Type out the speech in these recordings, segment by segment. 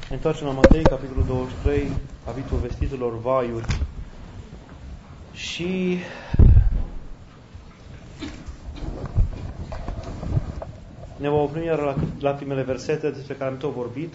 Întoarcem la Matei, capitolul 23, capitolul vestitelor vaiuri. Și ne vom opri iar la primele versete despre care am tot vorbit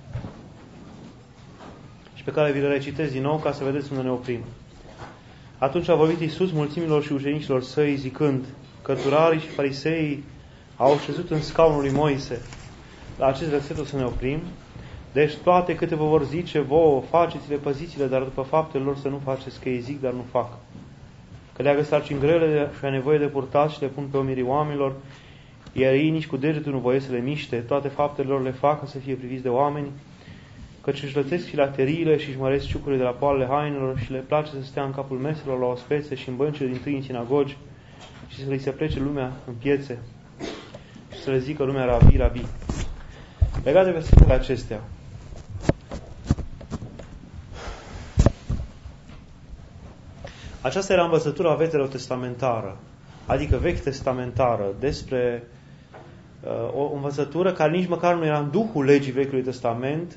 și pe care vi le recitez din nou ca să vedeți unde ne oprim. Atunci a vorbit Iisus mulțimilor și ucenicilor săi zicând: cărturarii și fariseii au șezut în scaunul lui Moise. La acest verset o să ne oprim. Deci toate câte vă vor zice vouă, faceți-le, păziți-le, dar după faptele lor să nu faceți, că ei zic, dar nu fac. Că leagă sarcini grele și a nevoie de purtat și le pun pe umerii oamenilor, iar ei nici cu degetul nu voie să le miște, toate faptele lor le fac ca să fie priviți de oameni, căci își lățesc filateriile și își măresc ciucurile de la poalele hainelor și le place să stea în capul meselor la ospețe și în băncile din tâi în sinagogi și să li se plece lumea în piețe și să le zică lumea rabi, rabi. Legat de versetele acestea, aceasta era învățătura veterotestamentară, adică vechi-testamentară, despre o învățătură care nici măcar nu era în duhul legii Vechiului Testament.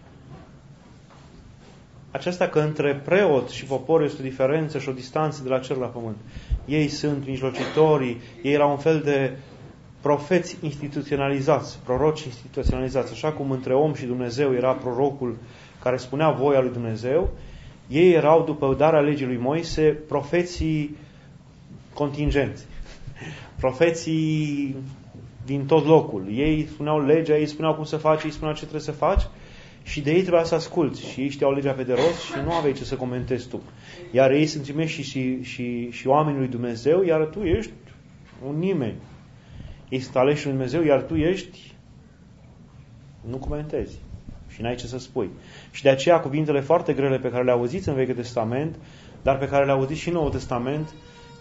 Aceasta că între preot și popor este o diferență și o distanță de la cer la pământ. Ei sunt mijlocitorii, ei erau un fel de profeți instituționalizați, proroci instituționalizați. Așa cum între om și Dumnezeu era prorocul care spunea voia lui Dumnezeu, ei erau, după darea legii lui Moise, profeții contingenți. Profeții din tot locul. Ei spuneau legea, ei spuneau cum să faci, ei spuneau ce trebuie să faci și de ei trebuia să asculți. Și ei știau legea pe de rost și nu aveai ce să comentezi tu. Iar ei sunt trimiși și oamenii lui Dumnezeu, iar tu ești un nimeni. Ei sunt aleși lui Dumnezeu, iar tu ești, nu comentezi și n-ai ce să spui. Și de aceea cuvintele foarte grele pe care le auziți în Vechiul Testament, dar pe care le auziți și în Noul Testament,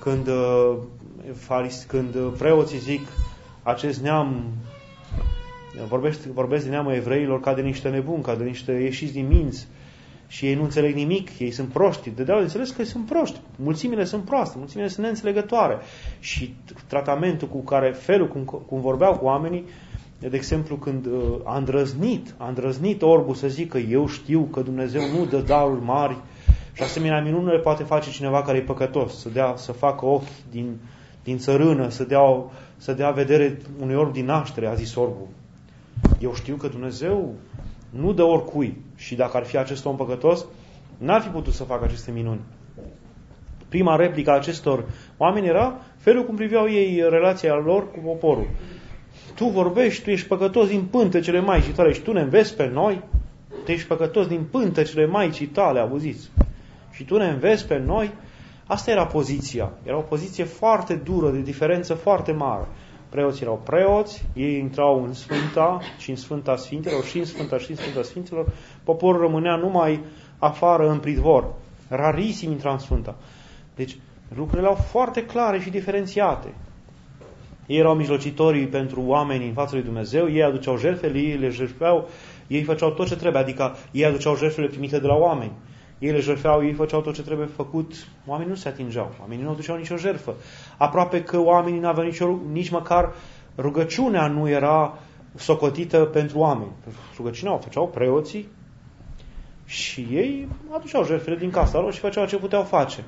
când preoții zic acest neam, vorbesc de neamul evreilor ca de niște nebuni, ca de niște ieșiți din minți, și ei nu înțeleg nimic, ei sunt proști. Dădeau de înțeles că sunt proști. Mulțimile sunt proaste, mulțimile sunt neînțelegătoare. Și tratamentul cu care, felul cum vorbeau cu oamenii, de exemplu, când a îndrăznit orbul să zică eu știu că Dumnezeu nu dă daruri mari și asemenea minuni nu le poate face cineva care e păcătos, să facă ochi din țărână, să dea vedere unui orb din naștere, a zis orbul. Eu știu că Dumnezeu nu dă oricui și dacă ar fi acest om păcătos, n-ar fi putut să facă aceste minuni. Prima replică a acestor oameni era felul cum priveau ei relația lor cu poporul. Tu vorbești, tu ești păcătos din pântecele Maicii tale și tu ne înveți pe noi? Tu ești păcătos din pântecele Maicii tale, auziți? Și tu ne înveți pe noi? Asta era poziția. Era o poziție foarte dură, de diferență foarte mare. Preoții erau preoți, ei intrau în Sfânta și în Sfânta Sfintelor și în Sfânta și în Sfânta Sfintelor. Poporul rămânea numai afară în pridvor. Rarisim intra în Sfânta. Deci lucrurile erau foarte clare și diferențiate. Ei erau mijlocitorii pentru oamenii în fața lui Dumnezeu, ei aduceau jertfele, ei le jertfeau, ei făceau tot ce trebuie, adică ei aduceau jertfele primite de la oameni. Ei le jertfeau, ei făceau tot ce trebuie făcut, oamenii nu se atingeau, oamenii nu aduceau nicio jertfă. Aproape că oamenii nu aveau nici măcar rugăciunea nu era socotită pentru oameni. Rugăciunea o făceau preoții și ei aduceau jertfele din casa lor și făceau ce puteau face.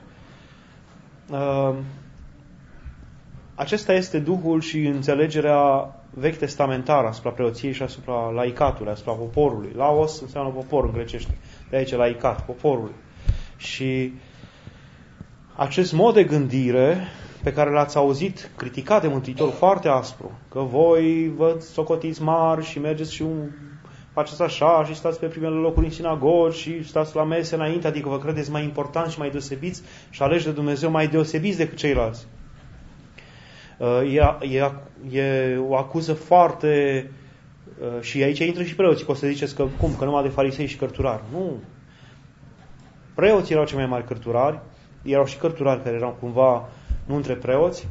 Acesta este duhul și înțelegerea vechi testamentară asupra preoției și asupra laicatului, asupra poporului. Laos înseamnă popor în grecește. De aici laicat, poporul. Și acest mod de gândire pe care l-ați auzit criticat de Mântuitorul foarte aspru, că voi vă socotiți mari și mergeți și faceți așa și stați pe primele locuri în sinagogi și stați la mese înainte, adică vă credeți mai important și mai deosebiți și aleși de Dumnezeu mai deosebiți decât ceilalți. E o acuză foarte... și aici intră și preoții, că o să ziceți că cum? Că numai de farisei și cărturari. Nu. Preoții erau cei mai mari cărturari, erau și cărturari care erau cumva nu între preoți.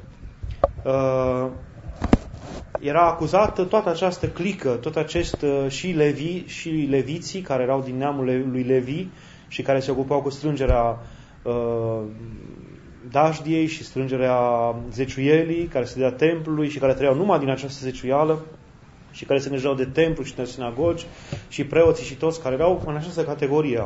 Era acuzată toată această clică, tot acest și leviții, care erau din neamul lui Levi și care se ocupau cu strângerea dajdiei și strângerea zeciuielii, care se dea templului și care trăiau numai din această zeciuială. și care se îngrijeau de templu și de sinagogi și preoții și toți care erau în această categorie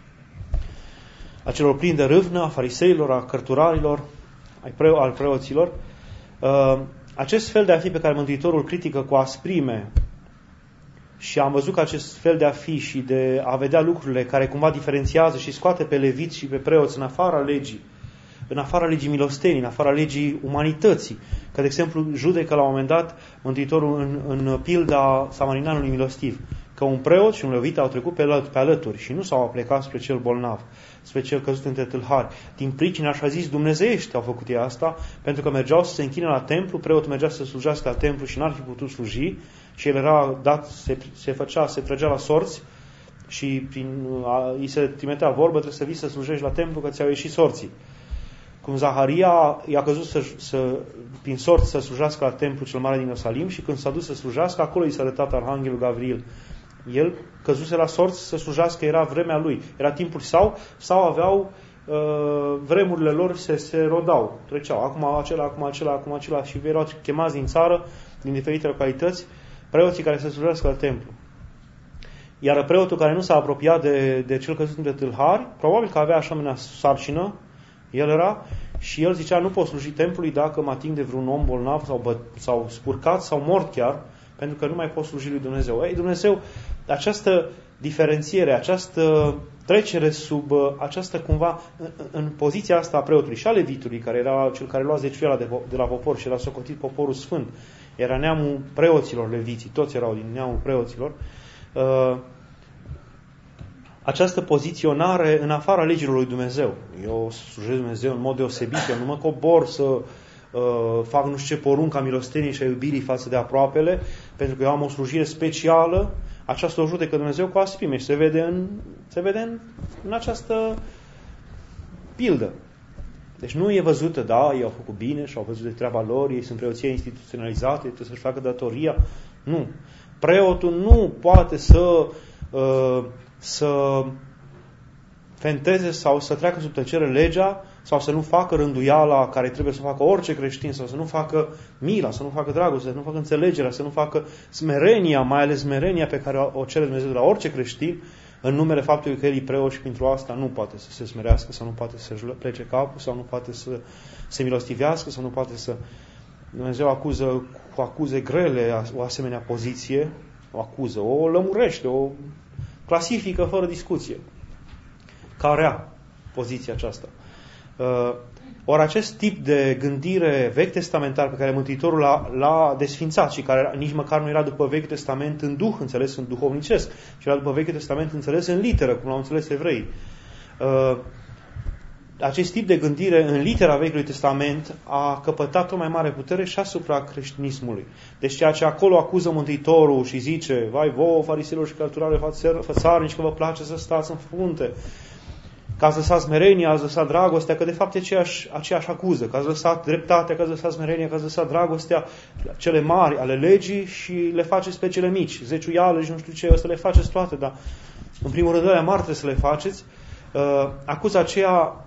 a celor plini de râvnă, a fariseilor, a cărturarilor, al preoților. Acest fel de a fi pe care Mântuitorul critică cu asprime, și am văzut că acest fel de a fi și de a vedea lucrurile care cumva diferențiază și scoate pe leviți și pe preoți în afara legii milostenii, în afara legii umanității. Că, de exemplu, judecă la un moment dat Mântuitorul în pilda samarinanului milostiv, că un preot și un levit au trecut pe alături și nu s-au aplecat spre cel bolnav, spre cel căzut între tâlhari. Din pricina, așa zis, dumnezeiești au făcut ei asta, pentru că mergeau să se închine la templu, preotul mergea să slujească la templu și n-ar fi putut sluji, și el era dat, se trăgea la sorți și îi se trimitea vorbă, trebuie să vii să slujești la templu că ți-au ieșit sorții. Cum Zaharia i-a căzut prin sorți să slujească la templu cel mare din Ierusalim și când s-a dus să slujească, acolo i s-a arătat Arhanghelul Gavril. El căzuse la sorți să slujească, era vremea lui, era timpul sau aveau vremurile lor, se rodau, treceau, acum acela și erau chemați din țară, din diferite localități, preoții care se slujească la templu. Iar preotul care nu s-a apropiat de cel căzut între tâlhari, probabil că avea asemenea sarcină, el era, și el zicea, nu pot sluji templului dacă mă ating de vreun om bolnav sau spurcat sau mort chiar, pentru că nu mai pot sluji lui Dumnezeu. Ei, Dumnezeu, această diferențiere, această trecere sub această cumva, în poziția asta a preotului și a levitului, care era cel care lua zeciuiala de la popor și era socotit poporul sfânt, era neamul preoților, leviții, toți erau din neamul preoților, această poziționare în afara legilor lui Dumnezeu. Eu slujesc Dumnezeu în mod deosebit, eu nu mă cobor să fac nu știu ce porunca milosteniei și a iubirii față de aproapele, pentru că eu am o slujire specială. Aceasta o judecă Dumnezeu cu asprime și se vede în această pildă. Deci nu e văzută, da, ei au făcut bine și au văzut de treaba lor, ei sunt preoție instituționalizate, trebuie să-și facă datoria. Nu. Preotul nu poate să fenteze sau să treacă sub tăcere legea sau să nu facă rânduiala care trebuie să facă orice creștin, sau să nu facă mila, să nu facă dragoste, să nu facă înțelegerea, să nu facă smerenia, mai ales smerenia pe care o cere Dumnezeu de la orice creștin, în numele faptului că el e preot și pentru asta nu poate să se smerească, sau nu poate să-și plece capul, sau nu poate să se milostivească, sau nu poate să... Dumnezeu acuză cu acuze grele o asemenea poziție, o lămurește, o clasifică fără discuție. Ca rea poziția aceasta. Ori acest tip de gândire vechi testamentar pe care Mântuitorul l-a desfințat și care nici măcar nu era după Vechiul Testament în duh, înțeles în duhovnicesc, ci era după Vechiul Testament înțeles în literă, cum l-au înțeles evreii. Acest tip de gândire în litera Vechiului Testament a căpătat o mai mare putere și asupra creștinismului. Deci ceea ce acolo acuză Mântuitorul și zice, vai vouă, fariseilor și cărturare fățarnici, că vă place să stați în frunte, că ați lăsat smerenia, ați lăsat dragostea, că de fapt e aceeași acuză, că ați lăsat dreptatea, că ați lăsat smerenia, că ați lăsat dragostea, cele mari ale legii și le faceți pe cele mici, zeciuială și nu știu ce, o să le faceți toate, dar în primul rând alea mari trebuie să le faceți. Acuza aceea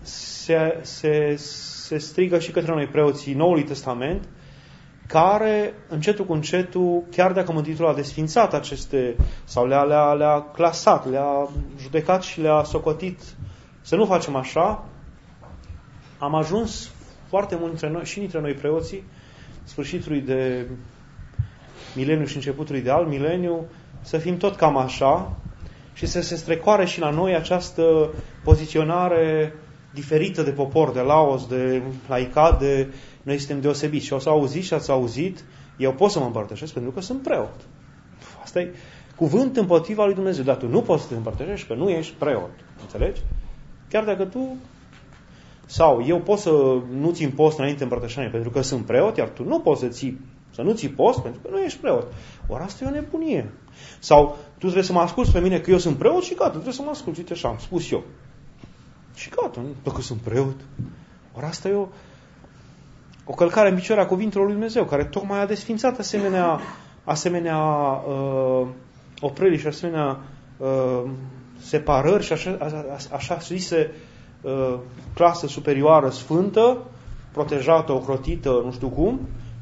se strigă și către noi preoții Noului Testament, care încetul cu încetul, chiar dacă Mântuitorul a desfințat aceste, sau le-a clasat, le-a judecat și le-a socotit să nu facem așa, am ajuns foarte mult dintre noi, și dintre noi preoții, sfârșitului de mileniu și începutului de alt mileniu, să fim tot cam așa și să se strecoare și la noi această poziționare diferită de popor, de laos, de laicat, de noi suntem deosebiți. Și o să auziți și ați auzit, eu pot să mă împărtășesc pentru că sunt preot. Asta e cuvânt împotriva lui Dumnezeu, dar tu nu poți să te împărtășești că nu ești preot. Înțelegi? Chiar dacă tu, sau eu pot să nu țin post înainte împărtășanie pentru că sunt preot, iar tu nu poți să nu ții post pentru că nu ești preot. Ori asta e o nebunie. Sau tu trebuie să mă asculți pe mine că eu sunt preot și gata, trebuie să mă asculți. Uite așa, am spus eu. Și gata, dacă sunt preot. Ori asta e o călcare în picioare a cuvintelor lui Dumnezeu, care tocmai a desfințat asemenea opreli și asemenea separări și așa zise clasă superioară sfântă, protejată, ocrotită, nu știu cum,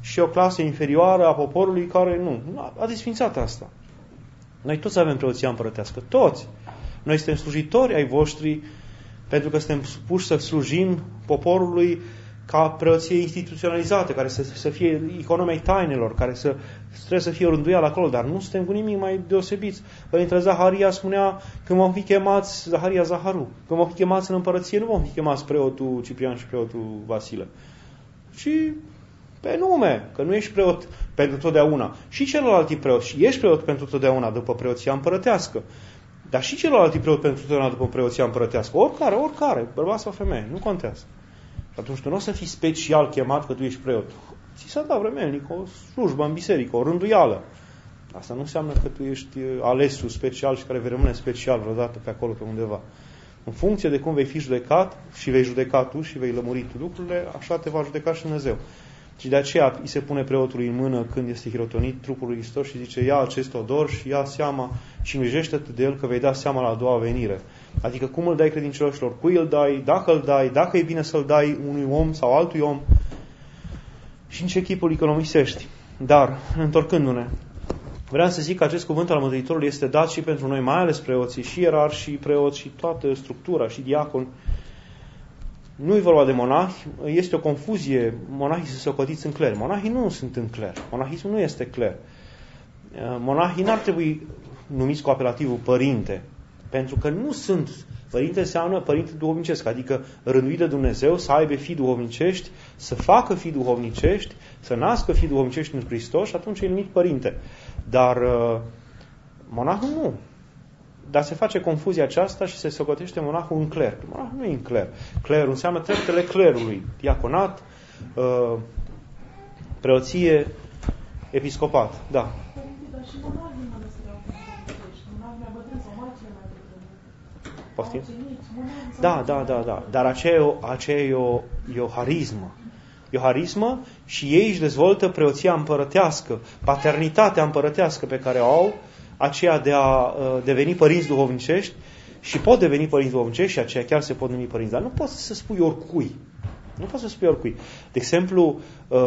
și o clasă inferioară a poporului care nu. A desfințat asta. Noi toți avem preoția împărătească. Toți. Noi suntem slujitori ai voștri pentru că suntem puși să slujim poporului ca preoție instituționalizată, care să fie economei tainelor, care trebuie să fie o rânduială acolo, dar nu suntem cu nimic mai deosebiți. Părintele Zaharia spunea, când vom fi chemați, Zaharia Zaharu, când vom fi chemați în împărăție, nu vom fi chemați preotul Ciprian și preotul Vasile, ci pe nume, că nu ești preot pentru totdeauna. Și celălalt e preot, și ești preot pentru totdeauna după preoția împărătească. Dar și celălalt e preot pentru totdeauna după preoția împărătească. Oricare, bărbat sau femeie, nu contează. Și atunci tu nu o să fii special chemat că tu ești preot. Ți s-a dat vremelnic o slujbă în biserică, o rânduială. Asta nu înseamnă că tu ești alesul special și care vei rămâne special vreodată pe acolo, pe undeva. În funcție de cum vei fi judecat și vei judeca tu și vei lămuri tu lucrurile, așa te va judeca și Dumnezeu. Și de aceea îi se pune preotului în mână când este hirotonit trupul lui Hristos și zice, ia acest odor și ia seama și îngrijește-te de el că vei da seama la a doua venire. Adică cum îl dai credincioșilor, cui îl dai, dacă e bine să-l dai unui om sau altui om și în ce chip îl economisești. Dar, întorcându-ne, vreau să zic că acest cuvânt al Mântuitorului este dat și pentru noi, mai ales preoții, și ierarhi, și preoți, și toată structura, și diaconi. Nu e vorba de monahi, este o confuzie, monahii sunt socotiți în cler. Monahii nu sunt în cler, monahismul nu este cler. Monahii n-ar trebui numiți cu apelativul părinte, pentru că nu sunt. Părinte înseamnă părinte duhovnicesc, adică rânduit de Dumnezeu să aibă fii duhovnicești, să facă fii duhovnicești, să nască fii duhovnicești în Hristos și atunci e numit părinte. Dar monahul nu. Dar se face confuzia aceasta și se socotește monahul în cler. Monahul nu e în cler. Clerul înseamnă treptele clerului. Diaconat, preoție, episcopat. Da. Poftim? Da. Dar aceea e o harismă. E o harismă și ei își dezvoltă preoția împărătească, paternitatea împărătească pe care o au, aceea de a deveni părinți duhovnicești și pot deveni părinți duhovnicești și aceia chiar se pot numi părinți, dar nu poți să spui oricui. Nu poți să spui oricui. De exemplu,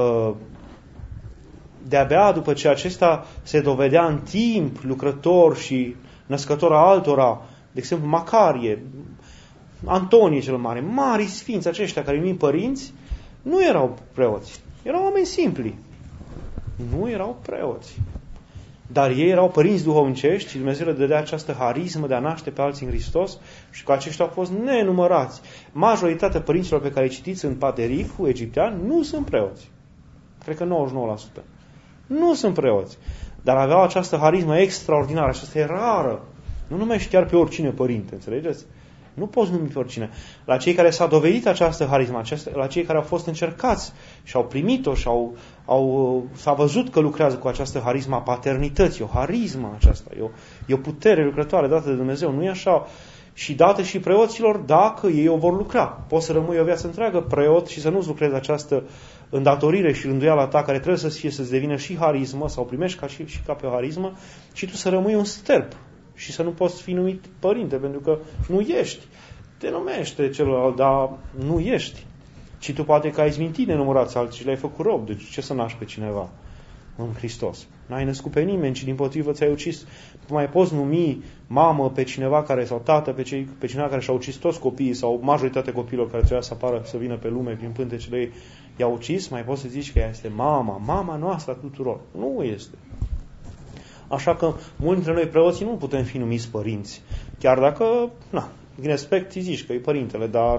de-abia după ce acesta se dovedea în timp lucrător și născător a altora, de exemplu Macarie, Antonie cel Mare, mari sfinți aceștia care numim părinți, nu erau preoți. Erau oameni simpli. Nu erau preoți. Dar ei erau părinți duhovnicești și Dumnezeu le dădea această harismă de a naște pe alții în Hristos și că aceștia au fost nenumărați. Majoritatea părinților pe care îi citiți în Pateriful egiptean nu sunt preoți. Cred că 99%. Nu sunt preoți. Dar aveau această harismă extraordinară, aceasta e rară. Nu numești chiar pe oricine părinte, înțelegeți? Nu poți numi pe oricine. La cei care s-a dovedit această harismă, la cei care au fost încercați și au primit-o și s-a văzut că lucrează cu această harismă a paternității, o harismă aceasta, e o putere lucrătoare dată de Dumnezeu, nu e așa? Și dată și preoților dacă ei o vor lucra. Poți să rămâi o viață întreagă preot și să nu-ți lucrezi această îndatorire și rânduiala ta care trebuie să-ți devină și harismă sau primești și ca pe o harismă și tu să rămâi un sterp. Și să nu poți fi numit părinte, pentru că nu ești. Te numește celălalt, dar nu ești. Și tu poate că ai izmintit nenumărați alții și le-ai făcut rob. Deci ce să naști pe cineva în Hristos? N-ai născut pe nimeni, ci dimpotrivă ți-ai ucis. Tu mai poți numi mamă pe cineva care, sau tată pe cineva care și-a ucis toți copiii sau majoritatea copiilor care trebuia să apară, să vină pe lume prin pântecele ei, i-a ucis, mai poți să zici că ea este mama noastră a tuturor. Nu este. Așa că mulți dintre noi preoții nu putem fi numiți părinți. Chiar dacă, din respect îi zici că e părintele, dar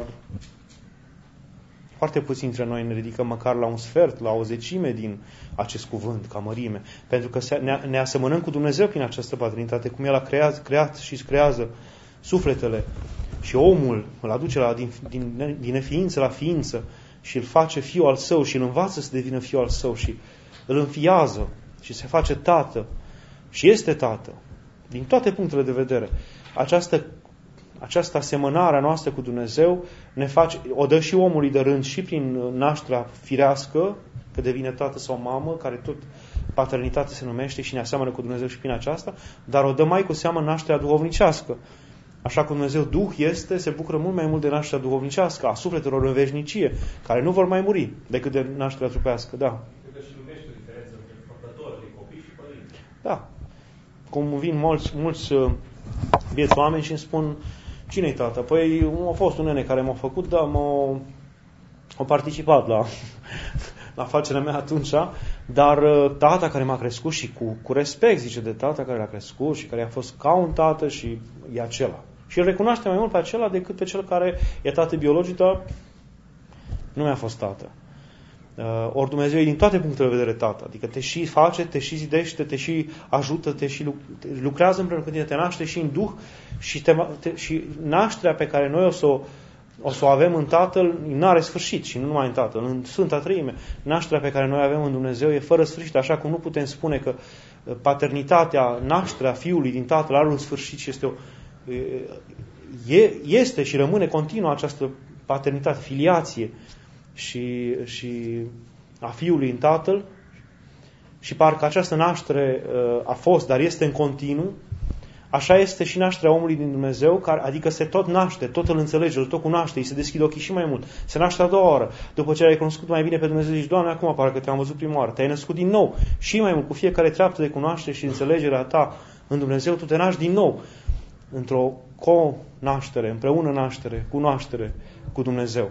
foarte puțini dintre noi ne ridicăm măcar la un sfert, la o zecime din acest cuvânt, ca mărime. Pentru că ne asemănăm cu Dumnezeu prin această paternitate, cum El a creat și îți creează sufletele și omul îl aduce din neființă la ființă și îl face fiul al său și îl învață să devină fiul al său și îl înfiază și se face tată. Și este tată. Din toate punctele de vedere. Această asemănare a noastră cu Dumnezeu o dă și omului de rând și prin nașterea firească, că devine tată sau mamă, care tot paternitate se numește și ne aseamănă cu Dumnezeu și prin aceasta, dar o dă mai cu seamă nașterea duhovnicească. Așa cum Dumnezeu Duh este, se bucură mult mai mult de nașterea duhovnicească, a sufletelor în veșnicie, care nu vor mai muri decât de nașterea trupească. Da. Cred că și numește Da. Cum vin mulți vieți oameni și îmi spun, cine-i tata? Păi a fost un nene care m-a făcut, dar a participat la afacerea mea atunci, dar tata care m-a crescut și cu respect, zice, de tata care l-a crescut și care a fost ca un tată și e acela. Și îl recunoaște mai mult pe acela decât pe cel care e tată biologic, dar nu mi-a fost tată. Ori Dumnezeu e din toate punctele de vedere tată. Adică te și face, te și zidește, te și ajută, te și lucrează împreună cu tine, te naște și în Duh și nașterea pe care noi o să o avem în Tatăl, n-are sfârșit și nu numai în Tatăl, în Sfânta Treime. Nașterea pe care noi avem în Dumnezeu e fără sfârșit, așa cum nu putem spune că paternitatea, nașterea Fiului din Tatăl are un sfârșit și este și rămâne continuă această paternitate, filiație și a Fiului în Tatăl, și parcă această naștere a fost, dar este în continuu. Așa este și nașterea omului din Dumnezeu, adică se tot naște, tot îl înțelege, îl tot cunoaște, îi se deschide ochii și mai mult. Se naște a doua oară. După ce ai cunoscut mai bine pe Dumnezeu, zici, Doamne, acum parcă te-am văzut prima oară. Te-ai născut din nou și mai mult. Cu fiecare treaptă de cunoaștere și înțelegerea ta în Dumnezeu, tu te naști din nou într-o co-naștere, împreună naștere, cunoaștere cu Dumnezeu.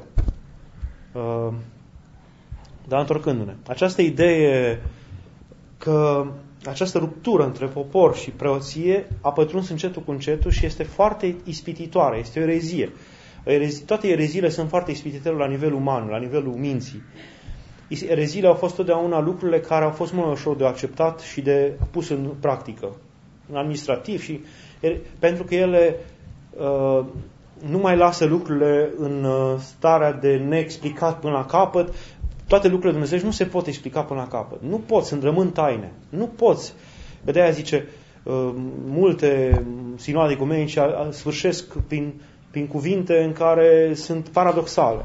Dar întorcându-ne, această idee că această ruptură între popor și preoție a pătruns încetul cu încetul și este foarte ispititoare, este o erezie. Toate ereziile sunt foarte ispititoare la nivelul uman, la nivelul minții. Ereziile au fost totdeauna lucrurile care au fost mult mai ușor de acceptat și de pus în practică, în administrativ, și pentru că ele nu mai lasă lucrurile în starea de neexplicat până la capăt. Toate lucrurile Dumnezeu nu se pot explica până la capăt. Nu poți, sunt rămân taine. Nu poți. De aia zice, multe sinoade ecumenice sfârșesc prin cuvinte în care sunt paradoxale.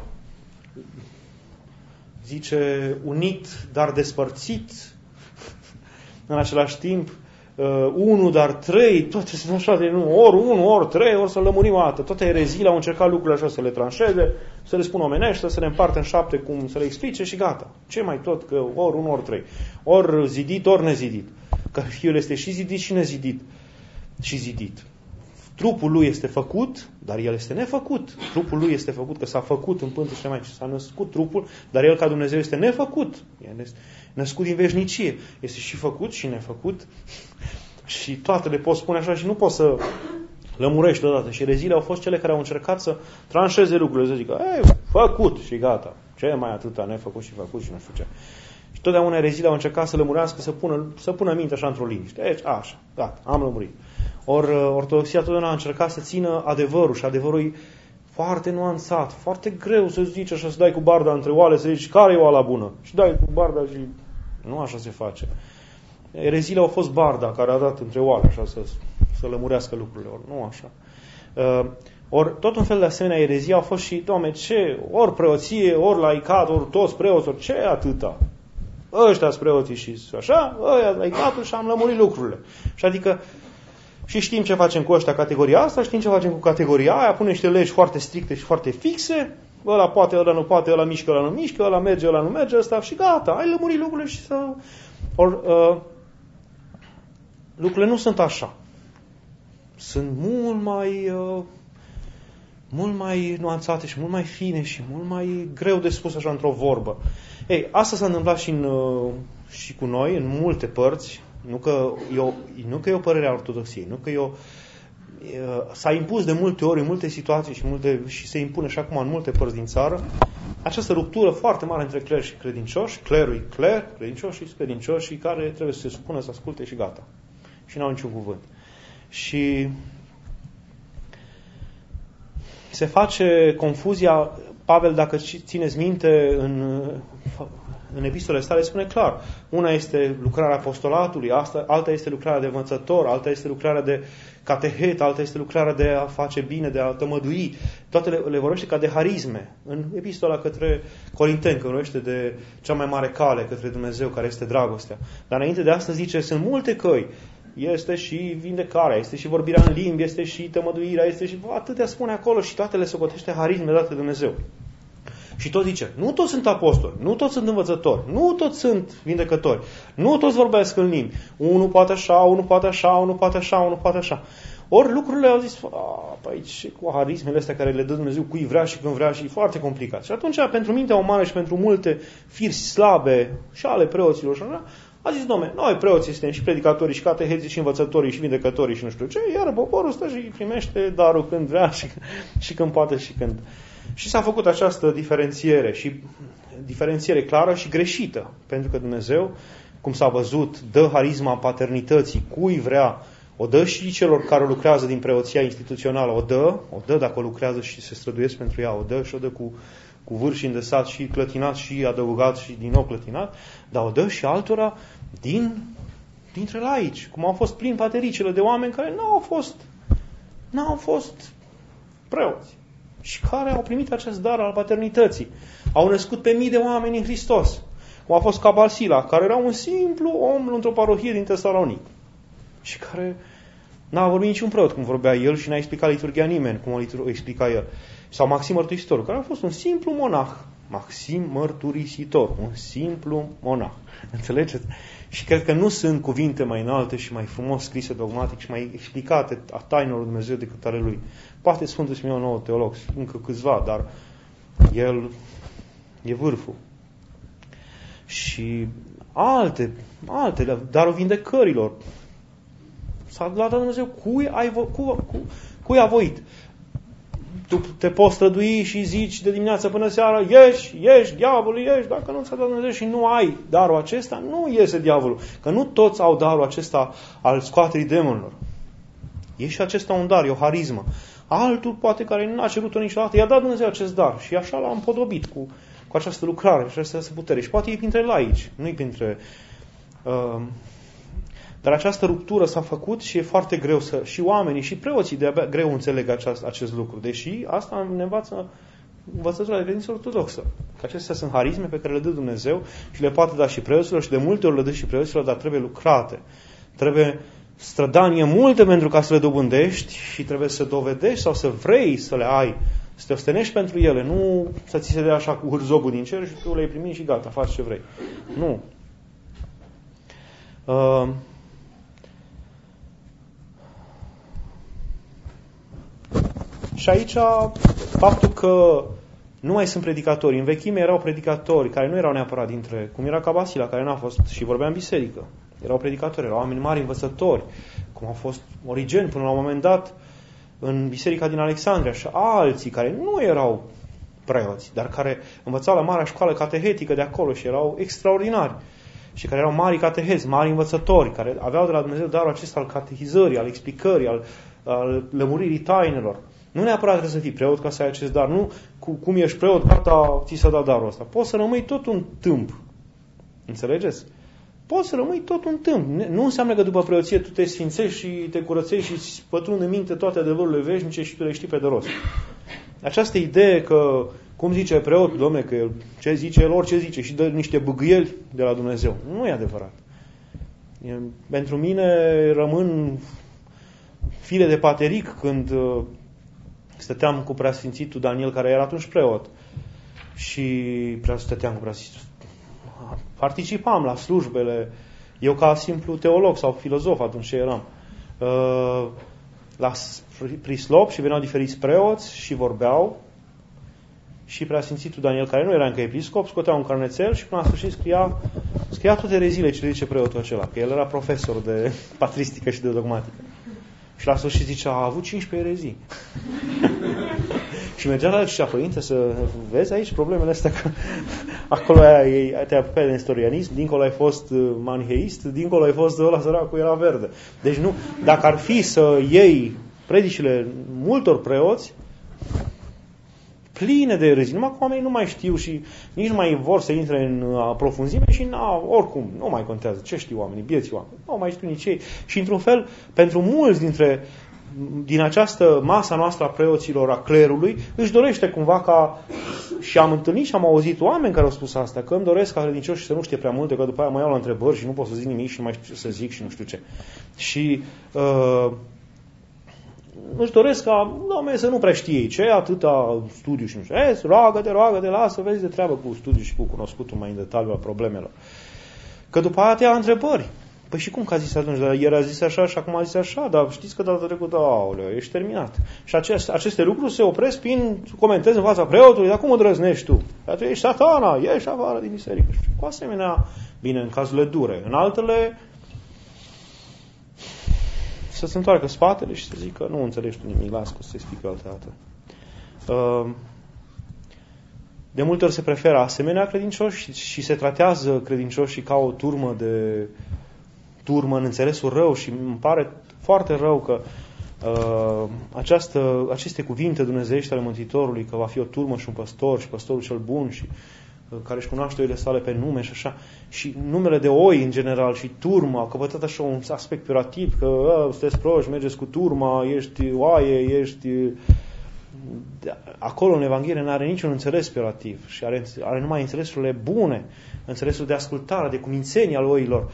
Zice, unit, dar despărțit, în același timp, unu, dar trei, toate sunt așa de ori unu, ori trei, ori să lămurim o dată. Toate ereziile au încercat lucrurile așa să le tranșeze, să le spună omenește, să le împartă în 7, cum să le explice și gata. Ce mai tot, că ori unu, ori trei. Ori zidit, ori nezidit. Că Fiul este și zidit și nezidit. Și zidit. Trupul lui este făcut, dar el este nefăcut. Trupul lui este făcut, că s-a făcut în pântă și mai și s-a născut trupul, dar el ca Dumnezeu este nefăcut. Este născut din veșnicie. Este și făcut și nefăcut. Și toate le poți spune așa și nu poți să lămurești deodată. Și ereziile au fost cele care au încercat să tranșeze lucrurile, să zică, făcut și gata. Ce mai atâta nefăcut și făcut și nu știu ce. Și totdeauna ereziile au încercat să lămurească, să pună minte așa într-o liniște. Deci, așa, gata, am lămurit. Ori ortodoxia totdeauna a încercat să țină adevărul și adevărul e foarte nuanțat, foarte greu să zici așa, să dai cu barda între oale, să zici care e oala bună și dai cu barda și nu așa se face. Ereziile au fost barda care a dat între oale așa să lămurească lucrurile, ori nu așa. Ori tot un fel de asemenea erezie au fost și, Doamne, ce, ori preoție, ori laicat, ori toți preoți, ori ce atâta. Ăștia-s preoții și așa, ăia laicatul și am lămurit lucrurile. Și adică și știm ce facem cu ăștia categoria asta, știm ce facem cu categoria aia, punem niște legi foarte stricte și foarte fixe, ăla poate, ăla nu poate, ăla mișcă, ăla nu mișcă, ăla merge, ăla nu merge, ăsta și gata, ai lămurit lucrurile și să... lucrurile nu sunt așa. Sunt mult mai nuanțate și mult mai fine și mult mai greu de spus așa într-o vorbă. Ei, asta s-a întâmplat și cu noi în multe părți. Nu că e o părere a ortodoxiei, nu că s-a impus de multe ori, în multe situații și se impune și acum în multe părți din țară, această ruptură foarte mare între cler și credincioși. Clerul e cler, credincioșii sunt credincioși care trebuie să se supună, să asculte și gata. Și n-au niciun cuvânt. Și se face confuzia. Pavel, dacă țineți minte, în epistolele sale spune clar. Una este lucrarea apostolatului, alta este lucrarea de învățător, alta este lucrarea de catehet, alta este lucrarea de a face bine, de a tămădui. Toate le vorbește ca de harisme. În epistola către Corinteni, că vorbește de cea mai mare cale către Dumnezeu, care este dragostea. Dar înainte de asta zice, sunt multe căi. Este și vindecarea, este și vorbirea în limbi, este și tămăduirea, este și atâtea spune acolo și toate le socotește harisme date de Dumnezeu. Și tot zice, nu toți sunt apostoli, nu toți sunt învățători, nu toți sunt vindecători, nu toți vorbesc în limbi. Unul poate așa, unul poate așa, unul poate așa, unul poate așa. Ori lucrurile au zis, aici cu harismele astea care le dă Dumnezeu cui vrea și când vrea și e foarte complicat. Și atunci, pentru mintea umană și pentru multe firi slabe și ale preoților și așa, a zis, dom'le, noi preoții suntem și predicatorii și catehezii și învățătorii și vindecătorii și nu știu ce, iar poporul stă și primește darul când vrea și când poate și când. Și s-a făcut această diferențiere și diferențiere clară și greșită, pentru că Dumnezeu, cum s-a văzut, dă harisma paternității cui vrea, o dă și celor care lucrează din preoția instituțională, o dă dacă lucrează și se străduiesc pentru ea, o dă și o dă cu vârf și îndesat și clătinat și adăugat și din nou clătinat, dar o dă și altora dintre laici, cum au fost plin patericele de oameni care n-au fost preoți și care au primit acest dar al paternității. Au născut pe mii de oameni în Hristos, cum a fost Cabal Sila, care era un simplu om într-o parohie din Tesalonic și care n-a vorbit niciun preot cum vorbea el și n-a explicat liturghia nimeni cum o explica el. Sau Maxim Mărturisitor, care a fost un simplu monah. Maxim Mărturisitor, un simplu monah. Înțelegeți? Și cred că nu sunt cuvinte mai înalte și mai frumos scrise dogmatic și mai explicate a tainelor lui Dumnezeu decât ale lui. Poate Sfântul Simeon Nou teolog, încă câțiva, dar el e vârful. Și altele, darul vindecărilor. S-a dat Dumnezeu cui a voit. Tu te poți strădui și zici de dimineață până seara, ieși, diavolul, ieși, dacă nu ți-a dat Dumnezeu și nu ai darul acesta, nu iese diavolul. Că nu toți au darul acesta al scoaterii demonilor. E și acesta un dar, e o harismă. Altul, poate, care nu a cerut-o niciodată, i-a dat Dumnezeu acest dar și așa l-a împodobit cu această lucrare și această putere. Și poate e printre laici, nu e printre... Dar această ruptură s-a făcut și e foarte greu și oamenii și preoții de-abia greu înțeleg acest lucru. Deși asta ne învață învățătura de credință ortodoxă. Că acestea sunt harisme pe care le dă Dumnezeu și le poate da și preoților și de multe ori le dă și preoților, dar trebuie lucrate. Trebuie strădanie multe pentru ca să le dobândești și trebuie să dovedești sau să vrei să le ai, să te ostenești pentru ele, nu să ți se dea așa cu hârzogul din cer și tu le-ai primit și gata, faci ce vrei. Nu. Și aici, faptul că nu mai sunt predicatori. În vechime erau predicatori care nu erau neapărat dintre, cum era Cabal Sila, care n-a fost și vorbea în biserică. Erau predicatori, erau oameni mari învățători, cum a fost Origen până la un moment dat în biserica din Alexandria și alții care nu erau preoți, dar care învățau la marea școală catehetică de acolo și erau extraordinari. Și care erau mari catehezi, mari învățători, care aveau de la Dumnezeu darul acesta al catehizării, al explicării, al lămuririi tainelor. Nu neapărat trebuie să fii preot ca să ai acest dar. Nu cum ești preot, gata, ți s-a dat darul ăsta. Poți să rămâi tot un tâmp. Înțelegeți? Poți să rămâi tot un tâmp. Nu înseamnă că după preoție tu te sfințești și te curățești și îți pătrund în minte toate adevărurile veșnice și tu le știi pe de rost. Această idee că, cum zice preotul, dom'le, că ce zice el, orice zice și dă niște bâgâieli de la Dumnezeu. Nu e adevărat. Pentru mine rămân fire de pateric când stăteam cu preasfințitul Daniel, care era atunci preot, și stăteam cu preasfințitul. Participam la slujbele, eu ca simplu teolog sau filozof atunci eram, la prislop și veneau diferiți preoți și vorbeau și preasfințitul Daniel, care nu era încă episcop, scotea un carnețel și până la sfârșit scria toate erezile ce le zice preotul acela, că el era profesor de patristică și de dogmatică. Și la sfârșit zicea, a avut 15 erezii. Și mergea la el și zicea, părinte, să vezi aici problemele astea, că acolo te-ai apucat de nestorianism, dincolo ai fost maniheist, dincolo ai fost ăla săracul, era verde. Deci nu, dacă ar fi să iei predicile multor preoți, pline de erezii, numai că oamenii nu mai știu și nici nu mai vor să intre în profunzime și oricum, nu mai contează. Ce știu oamenii, bieții oameni? Nu mai știu nici ei. Și într-un fel, pentru mulți din această masă noastră a preoților, a clerului, își dorește cumva ca, și am întâlnit și am auzit oameni care au spus asta, că îmi doresc ca credincioși să nu știe prea multe, că după aia mă iau la întrebări și nu pot să zic nimic și nu mai știu ce să zic și nu știu ce. Și își doresc ca oamenii să nu prea știe ce, atâta studiu și nu știu. Roagă-te, lasă, vezi de treabă cu studiu și cu cunoscutul mai în detaliu a problemelor. Că după aia te ia întrebări. Păi și cum că a zis atunci? Dar ieri a zis așa și acum a zis așa, dar știți că data trecută, aoleu, ești terminat. Și aceste lucruri se opresc prin comentezi în fața preotului, dar cum îndrăznești tu? Dar tu ești satana, ieși afară din biserică. Cu asemenea, bine, în cazurile dure. În altele, să se întoarcă spatele și să zică, nu înțelegi tu nimic, las că o să-i explic o altă dată. De multe ori se preferă asemenea credincioși și se tratează credincioșii ca o turmă în înțelesul rău și îmi pare foarte rău că aceste cuvinte dumnezeiești ale Mântuitorului, că va fi o turmă și un păstor și păstorul cel bun și care își cunoaște oile sale pe nume și așa, și numele de oi în general și turma, au căpătat așa un aspect peorativ, că sunteți proști, mergeți cu turma, ești oaie, ești... Acolo în Evanghelie nu are niciun înțeles peorativ și are numai înțelesurile bune, înțelesul de ascultare, de cumințenie al oilor,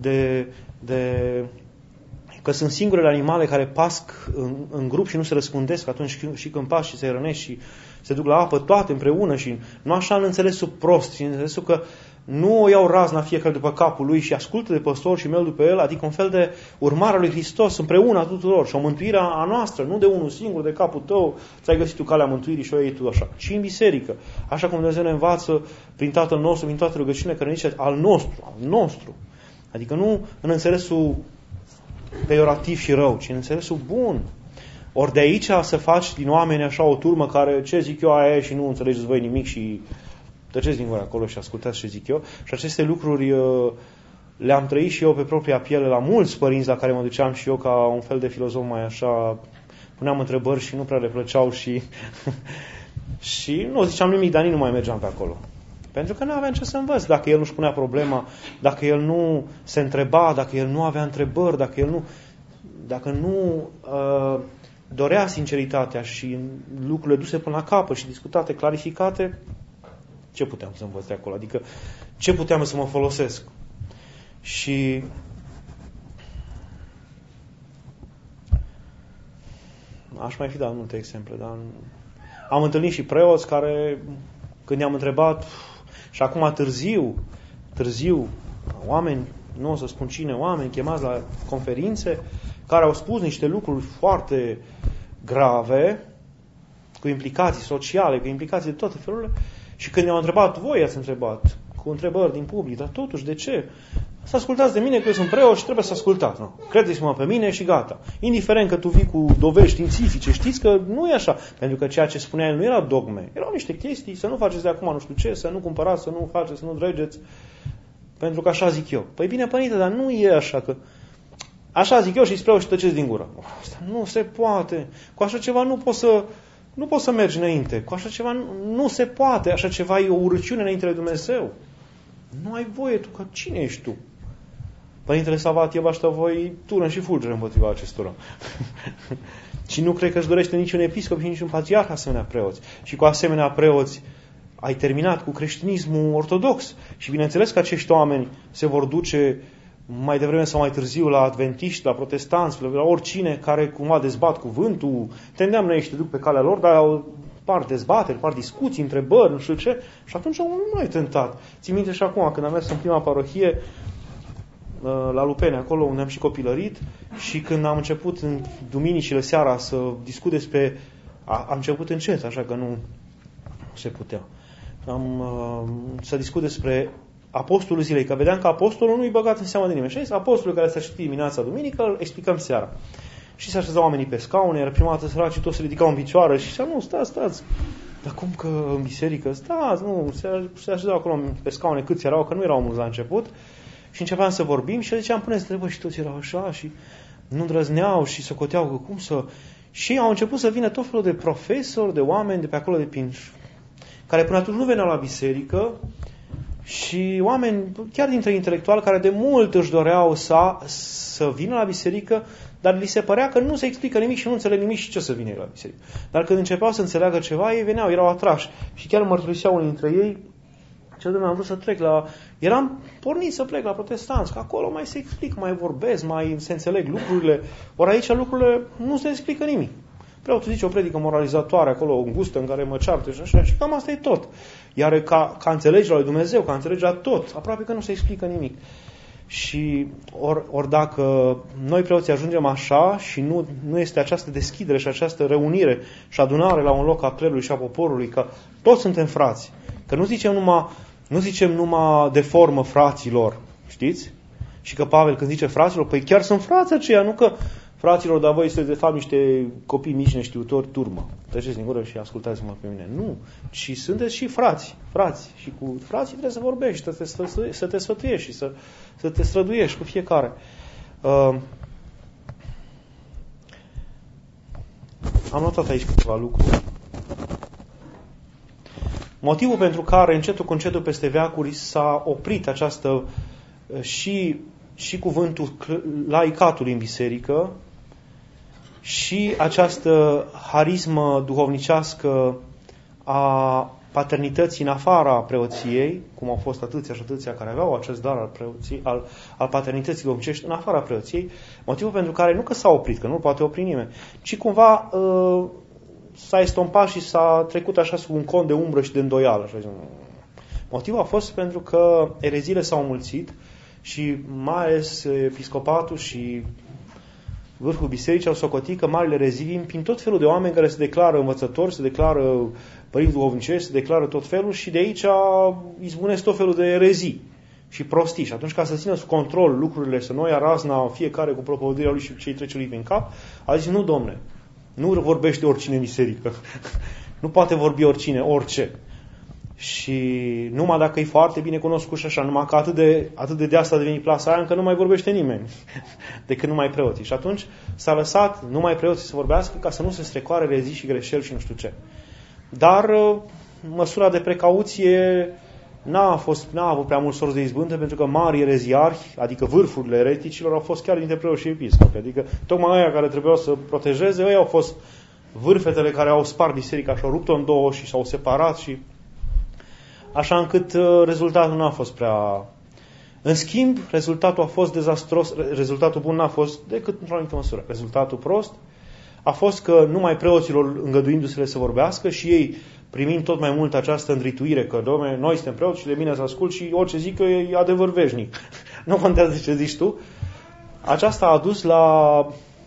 că sunt singurele animale care pasc în grup și nu se răspundesc atunci și când pasc și se rănești și se duc la apă toate împreună și nu așa în înțelesul prost, ci în înțelesul că nu o iau razna fiecare după capul lui și ascultă de păstor și merg după el, adică un fel de urmare a lui Hristos împreună a tuturor și o mântuire a noastră, nu de unul singur, de capul tău, ți-ai găsit tu calea mântuirii și o iei tu așa, ci în biserică, așa cum Dumnezeu ne învață prin Tatăl nostru, prin toate rugăciunile care ne zice al nostru. Adică nu în înțelesul peiorativ și rău, ci în înțelesul bun. Ori de aici să faci din oameni așa o turmă care ce zic eu aia e și nu înțelegeți voi nimic și tăceți din voi acolo și ascultați ce zic eu. Și aceste lucruri le-am trăit și eu pe propria piele la mulți părinți la care mă duceam și eu ca un fel de filozof mai așa, puneam întrebări și nu prea le plăceau și și nu ziceam nimic, dar nici nu mai mergeam pe acolo. Pentru că nu aveam ce să învăț. Dacă el nu-și punea problema, dacă el nu se întreba, dacă el nu avea întrebări, dacă nu dorea sinceritatea și lucrurile duse până la capăt și discutate, clarificate, ce puteam să învăț de acolo? Adică ce puteam să mă folosesc? Și aș mai fi dat multe exemple, dar am întâlnit și preoți care, când i-am întrebat, și acum târziu, oameni, nu o să spun cine, oameni chemați la conferințe, care au spus niște lucruri foarte grave, cu implicații sociale, cu implicații de toate felurile, și când i-am întrebat, voi ați întrebat, cu întrebări din public, dar totuși, de ce? Să ascultați de mine, că eu sunt preot și trebuie să ascultați. Nu. Credeți-mă pe mine și gata. Indiferent că tu vii cu dovezi științifice, știți că nu e așa. Pentru că ceea ce spunea el nu era dogme. Erau niște chestii, să nu faceți de acum nu știu ce, să nu cumpărați, să nu faceți, să nu dregeți. Pentru că așa zic eu. Păi bine, părinte, dar nu e așa că... Așa zic eu și preot și tăceți din gură. Asta nu se poate. Cu așa ceva nu poți să mergi înainte. Cu așa ceva nu se poate. Așa ceva e o urăciune înainte de Dumnezeu. Nu ai voie tu, că cine ești tu? Părintele Savatie baștă voi turnă și fulgere împotriva acestora. Și nu cred că își dorește niciun episcop și niciun patriarh asemenea preoți. Și cu asemenea preoți ai terminat cu creștinismul ortodox. Și bineînțeles că acești oameni se vor duce mai devreme sau mai târziu la adventiști, la protestanți, la oricine care cumva dezbat cuvântul, te îndeamnă și te duc pe calea lor, dar par dezbateri, par discuții, întrebări, nu știu ce, și atunci nu ai tentat. Ții minte și acum, când am mers în prima parohie, la Lupene, acolo unde am și copilărit, și când am început în duminicile seara să discut despre... Am început încet, așa că nu se putea. Să discut despre apostolul zilei, că vedeam că apostolul nu-i băgat în seama de nimeni. Și apostolul care s-a citit dimineața duminică, îl explicăm seara. Și se așezau oamenii pe scaune, iar prima dată săracii toți se ridicau în picioară și zicea, nu, stați. Dar cum că în biserică? Stați, nu, se așezau acolo pe scaune câți erau, că nu erau mulți la început. Și începeam să vorbim și ziceam, puneți întrebări și toți erau așa și nu îndrăzneau și socoteau că cum să... Și au început să vină tot felul de profesori, de oameni de pe acolo de prin... care până atunci nu veneau la biserică și oameni, chiar dintre intelectuali, care de mult își doreau să vină la biserică, dar li se părea că nu se explică nimic și nu înțeleg nimic și ce să vină la biserică. Dar când începeau să înțeleagă ceva, ei veneau, erau atrași. Și chiar mărturiseau unii dintre ei, am vrut să trec eram pornit să plec la protestanți, că acolo mai se explică, mai vorbesc, mai se înțeleg lucrurile. Ori aici lucrurile nu se explică nimic. Preotul zice o predică moralizatoare acolo, îngustă, în care mă ceartă și așa, și cam asta e tot. Iar ca înțelegerea lui Dumnezeu, ca înțelegerea tot, aproape că nu se explică nimic. Și ori dacă noi preoții ajungem așa și nu este această deschidere și această reunire și adunare la un loc a prelului și a poporului, că toți suntem frați, că nu zicem numai de formă fraților, știți? Și că Pavel când zice fraților, păi chiar sunt frați aceia, nu că fraților, dar voi sunteți de fapt niște copii mici neștiutori turmă. Tăceți din gură și ascultați-mă pe mine. Nu, ci sunteți și frați. Și cu frații trebuie să vorbești, să te sfătuiești și să te străduiești cu fiecare. Am notat aici câteva lucruri. Motivul pentru care încetul cu încetul peste veacuri s-a oprit această și cuvântul laicatului în biserică și această harismă duhovnicească a paternității în afara preoției, cum au fost atâția și atâția care aveau acest dar al paternității duhovnicești în afara preoției, motivul pentru care nu că s-a oprit, că nu poate opri nimeni, ci cumva s-a estompat și s-a trecut așa sub un cont de umbră și de îndoială. Așa. Motivul a fost pentru că ereziile s-au mulțit și mai ales episcopatul și vârful bisericii au socotit că marile erezii vin prin tot felul de oameni care se declară învățători, se declară părinți duhovnicești, se declară tot felul și de aici izbunesc tot felul de erezii și prostii. Și atunci, ca să țină sub control lucrurile, să nu ia razna fiecare cu propovăduirea lui și ce-i trece lui prin cap, a zis, nu, domne, nu vorbește oricine în biserică. Nu poate vorbi oricine, orice. Și numai dacă e foarte bine cunoscut și așa, numai că atât de asta a devenit plasa aia, încă nu mai vorbește nimeni decât numai preoții. Și atunci s-a lăsat numai preoții să vorbească ca să nu se strecoare erezii și greșeli și nu știu ce. Dar măsura de precauție n-a avut prea mult sorți de izbândă, pentru că mari ereziarhi, adică vârfurile ereticilor, au fost chiar dintre preoți și episcopi. Adică tocmai aia care trebuiau să protejeze, ei au fost vârfetele care au spart biserica și au rupt-o în două și s-au separat și așa încât rezultatul n-a fost prea... În schimb, rezultatul a fost dezastros, rezultatul bun n-a fost decât într-o anumită măsură. Rezultatul prost a fost că numai preoților îngăduindu-se să vorbească și ei primind tot mai mult această îndrituire că, dom'le, noi suntem preoți și de bine să ascult și orice zic eu e adevăr veșnic. Nu contează ce zici tu. Aceasta a dus la...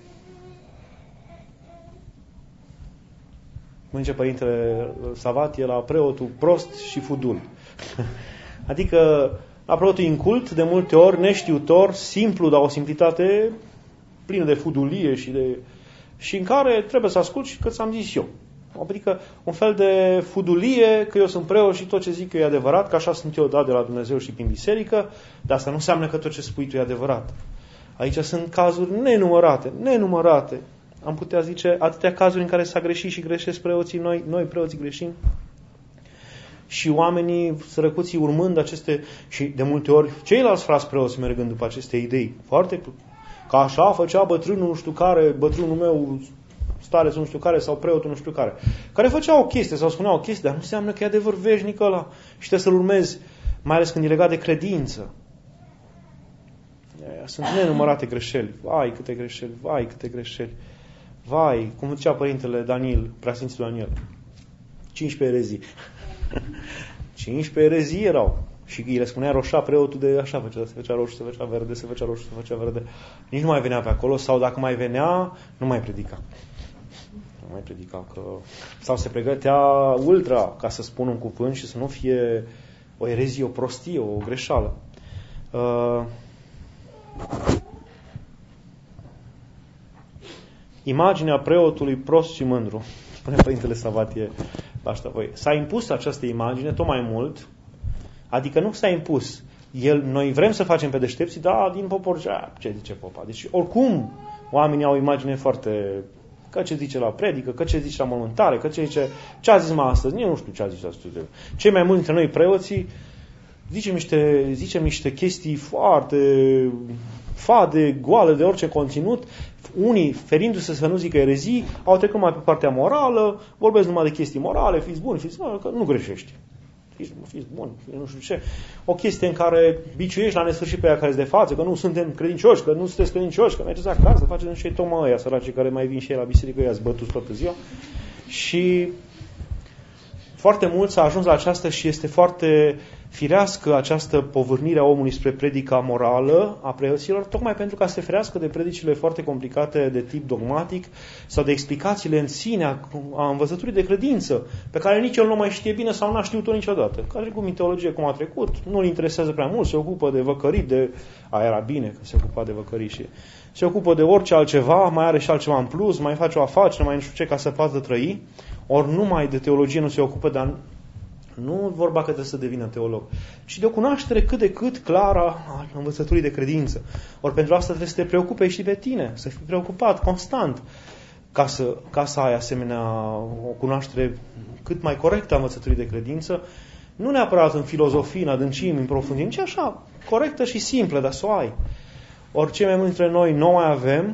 Cum zice Părintele Savatie, la preotul prost și fudul. Adică la preotul incult, de multe ori, neștiutor, simplu, dar o simplitate plină de fudulie și în care trebuie să ascult și cât ți-am zis eu. Adică un fel de fudulie că eu sunt preot și tot ce zic eu e adevărat, că așa sunt eu dat de la Dumnezeu și prin biserică, dar asta nu înseamnă că tot ce spui tu e adevărat. Aici sunt cazuri nenumărate. Am putea zice atâtea cazuri în care s-a greșit și greșesc preoții, noi preoții greșim. Și oamenii sărăcuții urmând aceste, și de multe ori ceilalți frați preoți mergând după aceste idei. Foarte că așa făcea bătrânul nu știu care, bătrânul meu starețul nu știu care sau preotul nu știu care făcea o chestie sau spunea o chestie, dar nu înseamnă că e adevăr veșnic ăla și trebuie să-l urmezi, mai ales când e legat de credință. Sunt nenumărate greșeli. Vai, câte greșeli. Vai, cum zicea Părintele Daniel, Preasfințitul Daniel. 15 erezii. 15 erezii erau. Și îi le spunea roșa preotul de așa făcea, se făcea roșu, se făcea verde, se făcea roșu, se făcea verde. Nici nu mai venea pe acolo, sau dacă mai venea, nu mai predica. Sau se pregătea ultra ca să spună un cuvânt și să nu fie o erezie, o prostie, o greșeală. Imaginea preotului prost și mândru, spune Părintele Savatie la asta voi. S-a impus această imagine tot mai mult, adică nu s-a impus. Noi vrem să facem pe deștepții, dar din popor, ce zice popa? Deci oricum oamenii au o imagine foarte, că ce zice la predică, că ce zice la mormântare, că ce zice, ce a zis mai astăzi, nu știu ce a zis astăzi. Cei mai mulți dintre noi preoții zicem niște chestii foarte fade, goale de orice conținut. Unii, ferindu-se să nu zică erezii, au trecut mai pe partea morală, vorbesc numai de chestii morale, fiți buni, că nu greșești. fiți buni, nu știu ce. O chestie în care biciuiești la nesfârșit pe aia care de față, că nu suntem credincioși, că nu sunteți credincioși, că mergeți acasă, faceți și tocmai ăia săraci care mai vin și ei la biserică, i-ați bătuți toată ziua. Și foarte mult s-a ajuns la aceasta și este foarte firească această povârnire a omului spre predica morală a preoților, tocmai pentru ca să se ferească de predicile foarte complicate de tip dogmatic sau de explicațiile în sine a învățăturii de credință, pe care nici el nu mai știe bine sau n-a știut-o niciodată. Ca și cum în teologie cum a trecut, nu-l interesează prea mult, se ocupă de văcării, aia era bine că se ocupa de văcării și se ocupă de orice altceva, mai are și altceva în plus, mai face o afacere, mai nu știu ce, ca să poată trăi, ori numai de teologie nu se ocupă, dar nu vorba că trebuie să devină teolog, ci de o cunoaștere cât de cât clară a învățăturii de credință. Ori pentru asta trebuie să te preocupe și pe tine, să fii preocupat constant ca să ai asemenea o cunoaștere cât mai corectă a învățăturii de credință, nu neapărat în filozofie, în adâncimi, în profundime, ci așa, corectă și simplă, dar să o ai. Ori cei mai mulți dintre noi nu mai avem,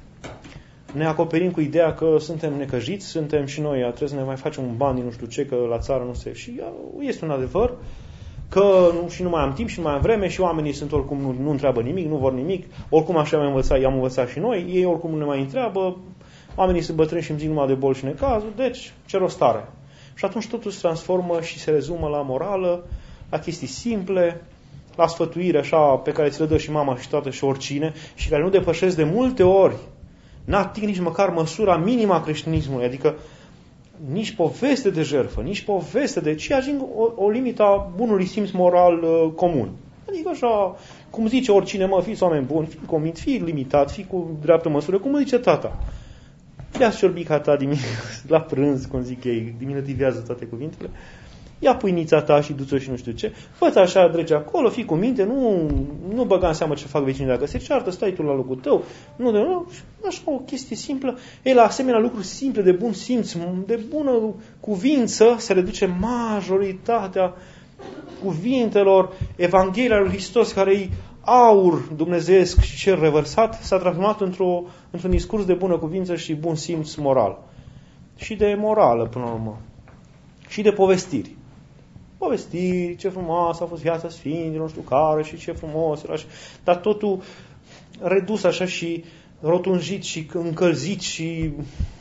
ne acoperim cu ideea că suntem necăjiți, suntem și noi, trebuie să ne mai facem un ban din nu știu ce, că la țară nu se... Și este un adevăr că și nu mai am timp și nu mai am vreme și oamenii sunt oricum nu întreabă nimic, nu vor nimic, oricum așa i-am învățat și noi, ei oricum nu ne mai întreabă, oamenii sunt bătrâni și îmi zic numai de boli și necazuri, deci ce rost are? Și atunci totul se transformă și se rezumă la morală, la chestii simple, la sfătuire așa pe care ți le dă și mama și tată și oricine și care nu depășesc de multe ori, n-ating nici măcar măsura minimă a creștinismului, adică nici poveste de jertfă, nici poveste de... ci ajung o limită a bunului simț moral comun. Adică așa, cum zice oricine, fiți oameni buni, fii convins, fii limitat, fii cu dreaptă măsură, cum zice tata. Ia ciorbica ta la prânz, cum zic ei, diminutivează toate cuvintele, ia pâinița ta și du-ți-o și nu știu ce, fă-ți așa, drege acolo, fii cu minte, nu băga în seamă ce fac vecinii dacă se ceartă, stai tu la locul tău, așa o chestie simplă. Ei, la asemenea lucruri simple, de bun simț, de bună cuvință, se reduce majoritatea cuvintelor Evanghelia lui Hristos, care e aur dumnezeiesc și cer revărsat, s-a transformat într-un discurs de bună cuvință și bun simț moral. Și de morală, până la urmă. Și de povestiri. Povestiri, ce frumoasă a fost viața sfinților, nu știu care, și ce frumos era. Dar totul redus așa și rotunjit și încălzit și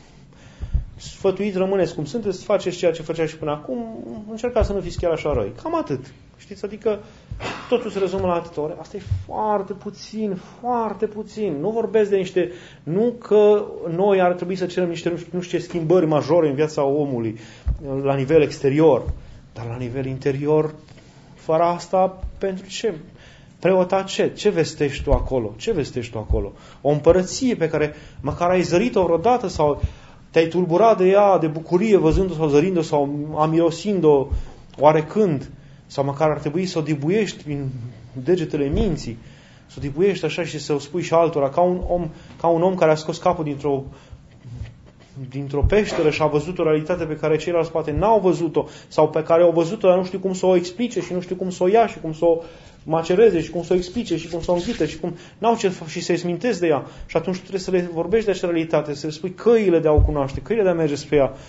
sfătuit rămâneți cum sunteți, faceți ceea ce făceați și până acum, încercați să nu fiți chiar așa răi. Cam atât. Știți? Adică totul se rezumă la atât ore. Asta e foarte puțin, foarte puțin. Nu vorbesc de niște... Nu că noi ar trebui să cerem niște nu știu ce schimbări majore în viața omului la nivel exterior, dar la nivel interior, fără asta, pentru ce? Preota ce? Ce vestești tu acolo? Ce vestești tu acolo? O împărăție pe care măcar ai zărit-o vreodată sau te-ai tulburat de ea, de bucurie văzând-o sau zărind-o sau amirosind-o oarecând, sau măcar ar trebui să o dibuiești prin degetele minții, să o dibuiești așa și să o spui și altora, ca un om care a scos capul dintr-o peșteră și a văzut o realitate pe care ceilalți poate n-au văzut-o, sau pe care au văzut-o, dar nu știu cum să o explice și nu știu cum să o ia și cum să o macereze și cum să o explice și cum să o înghită și cum n-au ce și să-i smintezi de ea. Și atunci tu trebuie să le vorbești de acea realitate, să le spui căile de a o cunoaște, căile de a merge spre ea.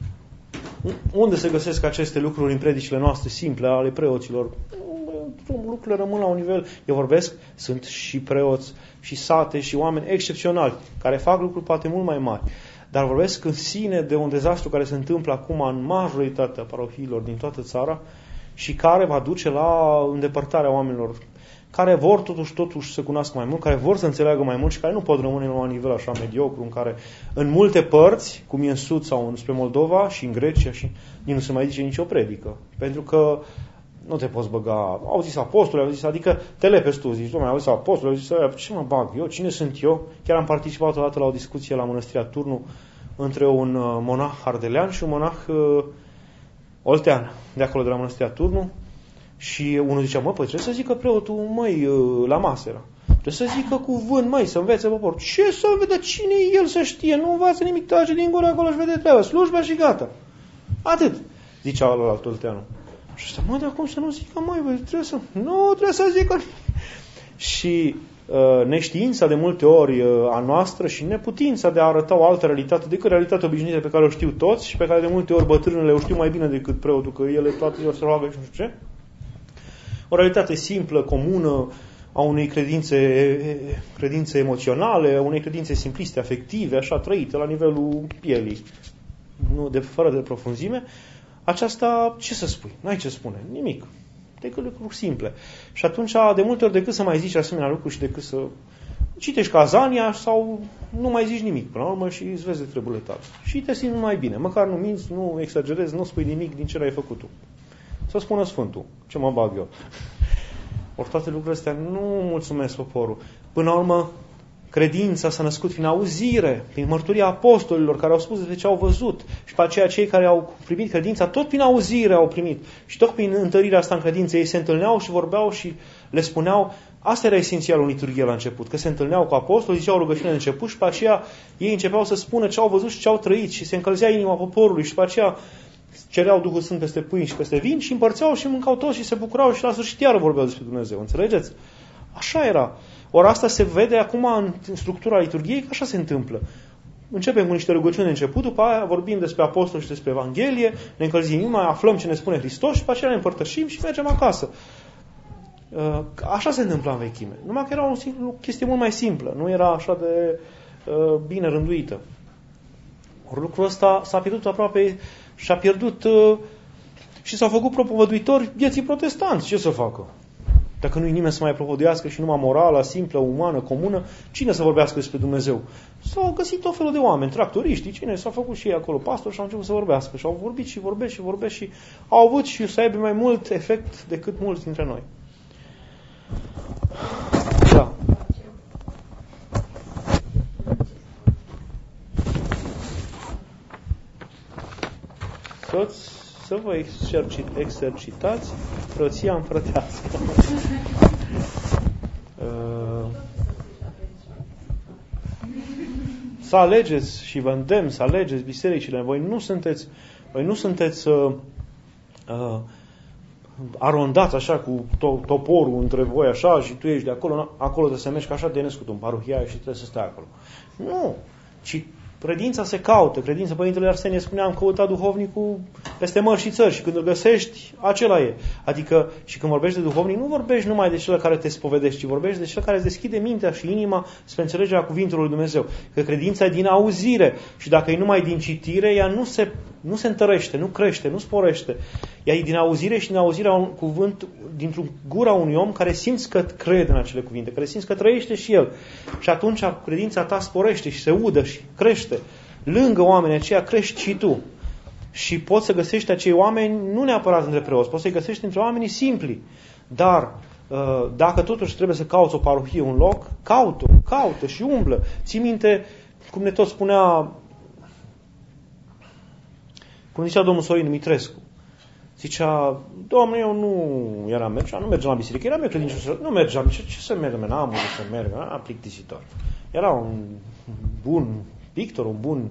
Unde se găsesc aceste lucruri în predicile noastre simple ale preoților? Lucrurile rămân la un nivel. Eu vorbesc, sunt și preoți, și sate, și oameni excepționali, care fac lucruri poate mult mai mari. Dar vorbesc în sine de un dezastru care se întâmplă acum în majoritatea parohiilor din toată țara și care va duce la îndepărtarea oamenilor care vor totuși să cunoască mai mult, care vor să înțeleagă mai mult și care nu pot rămâne la un nivel așa mediocru, în care în multe părți, cum e în Sud sau spre Moldova și în Grecia, și nu se mai zice nicio predică. Pentru că nu te poți băga, au zis apostoli, adică te lepezi tu, zici, dom'le, au zis apostoli, au zis, ce mă bag eu, cine sunt eu? Chiar am participat odată la o discuție la Mănăstirea Turnu între un monah ardelean și un monah oltean, de acolo de la Mănăstirea Turnu. Și unul zicea, păi trebuie să zică preotul, la masă era. Trebuie să zică cuvânt, să învețe poporul. Ce să vede? Cine e el să știe? Nu învață nimic, trage din gură acolo și vede treaba. Slujba și gata. Atât, zicea ălalt olteanul. Și ăsta, dar cum să nu zică, trebuie să... Nu, trebuie să zică. Și neștiința de multe ori a noastră și neputința de a arăta o altă realitate decât realitatea obișnuită pe care o știu toți și pe care de multe ori bătrânele o știu mai bine decât preotul, că ele toate ziua se roagă și nu știu ce. O realitate simplă, comună, a unei credințe emoționale, a unei credințe simpliste, afective, așa trăite la nivelul pielii, fără de profunzime. Aceasta, ce să spui? N-ai ce spune, nimic. Decât lucruri simple. Și atunci, de multe ori, decât să mai zici asemenea lucruri și decât să citești Cazania sau nu mai zici nimic până la urmă și îți vezi de treburile tale. Și te simți mai bine. Măcar nu minți, nu exagerezi, nu spui nimic din ce ai făcut tu. Să spună Sfântul. Ce mă bag eu? Ori toate lucrurile astea nu mulțumesc poporul. Până la urmă, credința s-a născut prin auzire, prin mărturia apostolilor care au spus despre ce au văzut. Și pe aceea cei care au primit credința, tot prin auzire au primit. Și tot prin întărirea asta în credință, ei se întâlneau și vorbeau și le spuneau. Asta era esențialul liturghiei la început, că se întâlneau cu apostoli, ziceau rugăciune în început și pe aceea ei începeau să spună ce au văzut și ce au trăit și se încălzea inima poporului și pe aceea cereau Duhul Sfânt peste pâini și peste vin și împărțeau și mâncau toți și se bucurau și la sfârșit iară vorbeau despre Dumnezeu. Înțelegeți? Așa era. Ori asta se vede acum în structura liturghiei, că așa se întâmplă. Începem cu niște rugăciuni de început, după aia vorbim despre apostol și despre Evanghelie, ne încălzim inima, aflăm ce ne spune Hristos și după aceea ne împărtășim și mergem acasă. Așa se întâmpla în vechime. Numai că era o chestie mult mai simplă, nu era așa de bine rânduită. Ori lucrul ăsta s-a pierdut aproape și a pierdut și s-au făcut propovăduitori vieții protestanți. Ce să facă? Dacă nu-i nimeni să mai propovăduiască și numai morala, simplă, umană, comună, cine să vorbească despre Dumnezeu? S-au găsit tot felul de oameni, tractoriști, cine s-au făcut și ei acolo, pastori și au început să vorbească și au vorbit și vorbesc și au avut și să aibă mai mult efect decât mulți dintre noi. Da. Să vă exercitați frăția împărătească. Să alegeți și vă îndemn să alegeți bisericile. Voi nu sunteți arondați așa cu toporul între voi așa și tu ești de acolo, acolo trebuie să mergi, că așa te-ai născut în parohia și trebuie să stai acolo. Nu, ci credința se caută. Credința Părintele Arsenie spunea, am căutat duhovnicul peste mări și țări și când îl găsești, acela e. Adică, și când vorbești de duhovnic, nu vorbești numai de cel care te spovedești, ci vorbești de cel care îți deschide mintea și inima spre înțelegerea cuvintului lui Dumnezeu. Că credința e din auzire și dacă e numai din citire, ea nu se întărește, nu crește, nu sporește. Ea e din auzire și din auzirea un cuvânt dintr-o gura unui om care simți că crede în acele cuvinte, care simți că trăiește și el. Și atunci credința ta sporește și se udă și crește. Lângă oamenii aceia crești și tu. Și poți să găsești acei oameni, nu neapărat între preoți, poți să-i găsești între oamenii simpli. Dar dacă totuși trebuie să cauți o parohie, un loc, caută și umblă. Ții minte, cum ne tot spunea, cum zicea domnul Sorin Mitrescu. Zicea, Doamne, eu nu mergeam la biserică, eram eu credincios, nu mergeam, ce să merg, n-am unde să merg, plictisitor. Era un bun pictor, un bun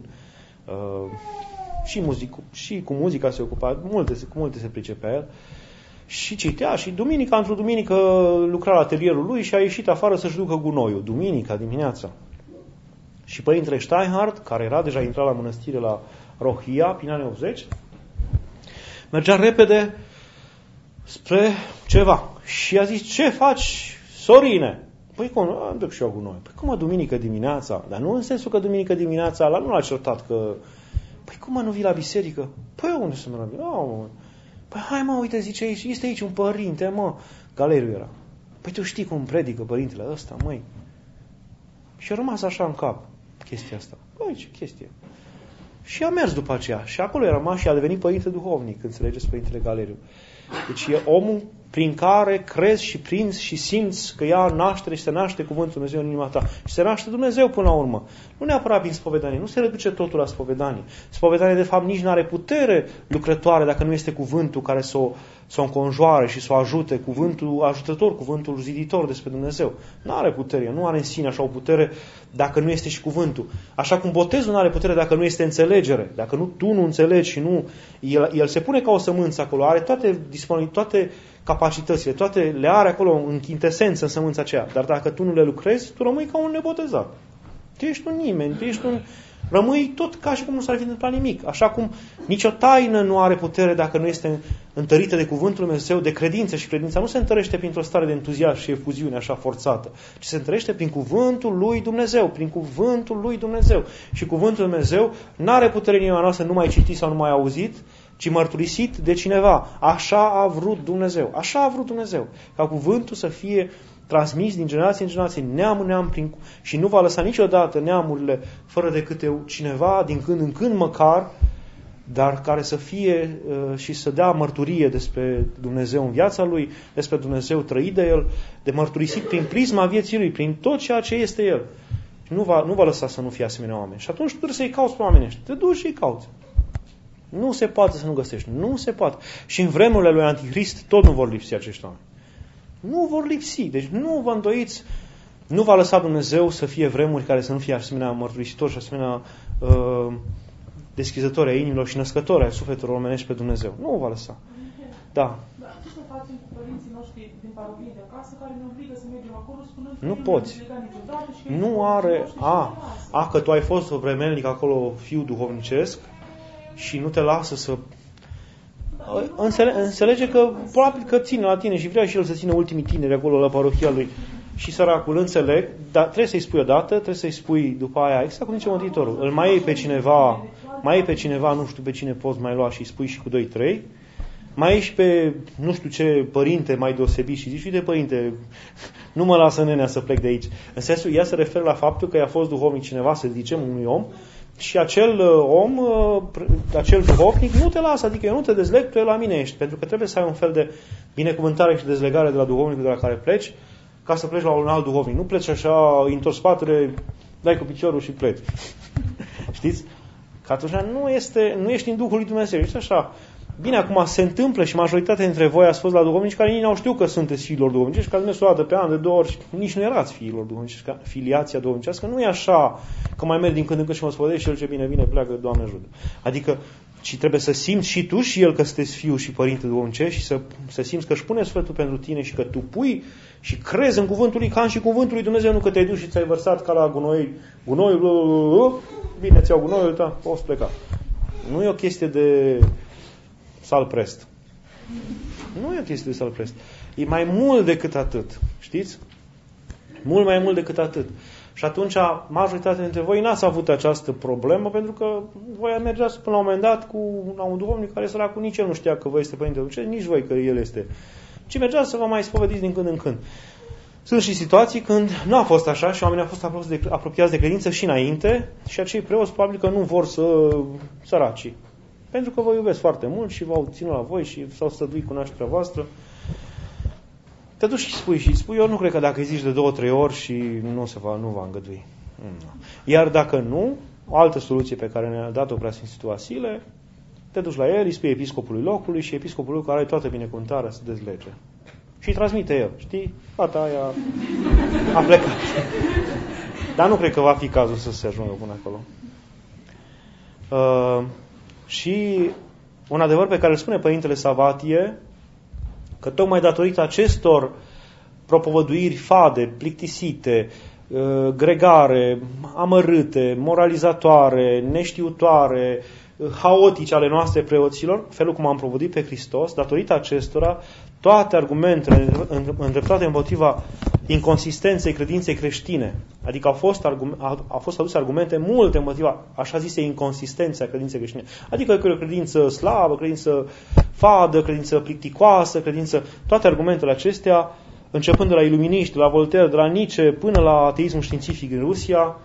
și cu muzica se ocupa, cu multe se pricepea el, și citea, și într-o duminică lucra la atelierul lui și a ieșit afară să-și ducă gunoiul, duminica dimineața. Și Părintele Steinhardt, care era deja intrat la mănăstire la Rohia, prin anii 80, mergea repede spre ceva. Și a zis, ce faci, Sorine? Păi cum, am duc și eu gunoi. Păi cum, duminică dimineața? Dar nu în sensul că duminică dimineața, nu l-a certat că... Păi cum, nu vii la biserică? Păi unde să merg? Păi hai mă, uite, zice, este aici un părinte, mă. Galeriu era. Păi tu știi cum predică părintele ăsta, măi? Și a rămas așa în cap chestia asta. Păi, ce chestie? Și a mers după aceea. Și acolo a rămas și a devenit părinte duhovnic, înțelegeți, Părintele Galeriu. Deci e omul prin care crezi și prinzi și simți că ea naște și se naște cuvântul Dumnezeu în inima ta. Și se naște Dumnezeu până la urmă. Nu neapărat prin spovedanie. Nu se reduce totul la spovedanie. Spovedanie, de fapt, nici nu are putere lucrătoare dacă nu este cuvântul care să o înconjoare și să o ajute, cuvântul ajutător, cuvântul ziditor despre Dumnezeu. Nu are putere. Nu are în sine așa o putere dacă nu este și cuvântul. Așa cum botezul nu are putere dacă nu este înțelegere. Dacă tu nu înțelegi și nu... El se pune ca o sămânță acolo. Are toate capacitățile, toate le are acolo în chintesență, în sămânța aceea. Dar dacă tu nu le lucrezi, tu rămâi ca un nebotezat. Tu ești un nimeni, rămâi tot ca și cum nu s-ar fi întâmplat nimic. Așa cum nicio taină nu are putere dacă nu este întărită de cuvântul Lui Dumnezeu, de credință. Și credința nu se întărește printr-o stare de entuziasm și efuziune așa forțată, ci se întărește prin cuvântul Lui Dumnezeu, prin cuvântul Lui Dumnezeu. Și cuvântul Lui Dumnezeu nu are putere în inima noastră numai citit sau numai auzit, ci mărturisit de cineva. Așa a vrut Dumnezeu. Așa a vrut Dumnezeu. Ca cuvântul să fie transmis din generație în generație, neam în neam, și nu va lăsa niciodată neamurile fără de câte cineva, din când în când măcar, dar care să fie și să dea mărturie despre Dumnezeu în viața lui, despre Dumnezeu trăit de el, de mărturisit prin prisma vieții lui, prin tot ceea ce este el. Nu va lăsa să nu fie asemenea oameni. Și atunci tu trebuie să-i cauți pe oamenii ăștia. Te duci și îi cauți. Nu se poate să nu găsești. Nu se poate. Și în vremurile lui Antichrist tot nu vor lipsi acești oameni. Nu vor lipsi. Deci nu vă îndoiți. Nu va lăsa Dumnezeu să fie vremuri care să nu fie asemenea mărturisitori și asemenea deschizători a inimilor și născători a sufletelor omenești pe Dumnezeu. Nu o va lăsa. Da. Ce să facem cu părinții noștri din parohie de acasă care ne obligă să mergem acolo spunând că nu poți. Nu are... că tu ai fost vremelnic acolo fiu duhovnicesc și nu te lasă să... Înțelege că probabil că ține la tine și vrea și el să țină ultimii tineri acolo la parohia lui. Și săracul, înțeleg, dar trebuie să-i spui odată, trebuie să-i spui după aia, exact cum zice Mântuitorul. Îl mai iei pe cineva, nu știu pe cine poți mai lua și îi spui și cu 2-3, mai ieși pe nu știu ce părinte mai deosebit și zici, uite părinte, nu mă lasă nenea să plec de aici. În sensul, ea se referă la faptul că i-a fost duhovnic cineva, să zicem, unui om, și acel om, acel duhovnic nu te lasă, adică eu nu te dezleg, tu la mine ești, pentru că trebuie să ai un fel de binecuvântare și dezlegare de la duhovnicul de la care pleci, ca să pleci la un alt duhovnic. Nu pleci așa, întors spatele, dai cu piciorul și pleci. Știți? Că atunci nu ești în Duhul lui Dumnezeu. Ești așa. Bine, acum se întâmplă și majoritatea dintre voi ați fost la duhovnici care nici n-au știut că sunteți fiilor duhovnicești, că ați mers o dată pe an, de 2 ori și nici nu erați fiilor duhovnicești, filiația duhovnicească nu e așa că mai merg din când în când și mă spovedești și el ce bine pleacă, Doamne ajută. Adică, ci trebuie să simți și tu și el că sunteți fiu și părinte duhovnicești și să simți că își pune sfătul pentru tine și că tu pui și crezi în cuvântul lui, ca și cuvântul lui Dumnezeu, nu că te-ai dus și ți-ai vărsat ca la gunoiul, bine, ți-au gunoiul, da, poți pleca. Nu e o chestie de salprest. Nu e o chestie de salprest. E mai mult decât atât. Știți? Mult mai mult decât atât. Și atunci, majoritatea dintre voi n-ați avut această problemă, pentru că voi mergeați până la un moment dat la un duhovnic care săracul nici el nu știa că voi este părinte duhovnicesc, nici voi că el este. Ci mergeați să vă mai spovediți din când în când. Sunt și situații când nu a fost așa și oamenii au fost apropiați de credință și înainte și acei preoți probabil că nu vor să săraci. Pentru că vă iubesc foarte mult și v-au ținut la voi și s-au stăduit cu nașterea voastră. Te duci și spui, eu nu cred că dacă îi zici de 2-3 ori și nu va îngădui. Iar dacă nu, o altă soluție pe care ne-a dat-o Preasfințitul Vasile, te duci la el, îi spui episcopului locului și episcopul care are toată binecuvântarea să dezlege. Și îi transmite el, știi? Fata aia a plecat. Dar nu cred că va fi cazul să se ajungă până acolo. Și un adevăr pe care îl spune Părintele Savatie, că tocmai datorită acestor propovăduiri fade, plictisite, gregare, amărâte, moralizatoare, neștiutoare, haotice ale noastre preoților, felul cum am propovăduit pe Hristos, datorită acestora, toate argumentele îndreptate împotriva inconsistenței credinței creștine, adică au fost aduse argumente multe împotriva așa zise inconsistențe a credinței creștine, adică că e o credință slabă, credință fadă, credință plicticoasă, toate argumentele acestea, începând de la iluminiști, de la Voltaire, de la Nietzsche, până la ateismul științific în Rusia,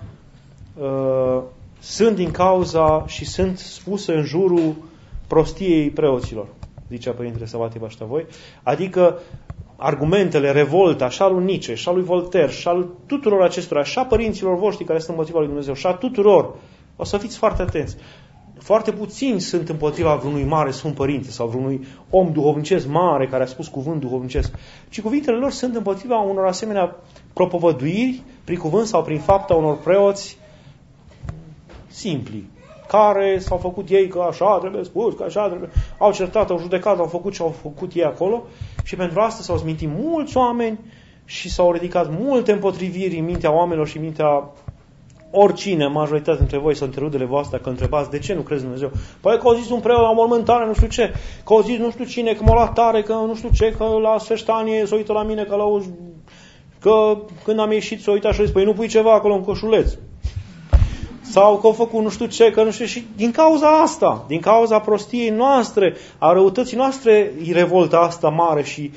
sunt din cauza și sunt spuse în jurul prostiei preoților, zicea Părintele Savatie Baștavoi, adică argumentele, revolta, așa lui Nietzsche, așa lui Voltaire, așa lui tuturor acestora, așa părinților voștri care sunt împotriva lui Dumnezeu, așa tuturor, o să fiți foarte atenți. Foarte puțini sunt împotriva vreunui mare sfânt părinte sau vreunui om duhovnicesc mare care a spus cuvânt duhovnicesc, ci cuvintele lor sunt împotriva unor asemenea propovăduiri, prin cuvânt sau prin fapta unor preoți simpli, care s-au făcut ei că așa trebuie spus, că așa trebuie, au certat, au judecat, au făcut ce au făcut ei acolo Și pentru asta s-au smintit mulți oameni și s-au ridicat multe împotriviri în mintea oamenilor și în mintea oricine, majoritatea dintre voi sunt rudele voastre, că întrebați de ce nu crezi în Dumnezeu. Păi că au zis un preot la mormântare, nu știu ce, că au zis nu știu cine, că m-a luat tare, că nu știu ce, că la sfeștanie s-a uitat la mine, că când am ieșit s-a uitat și a zis, păi nu pui ceva acolo în coșuleț. Sau că au făcut nu știu ce, că nu știu. Și din cauza asta, din cauza prostiei noastre, a răutății noastre, e revolta asta mare și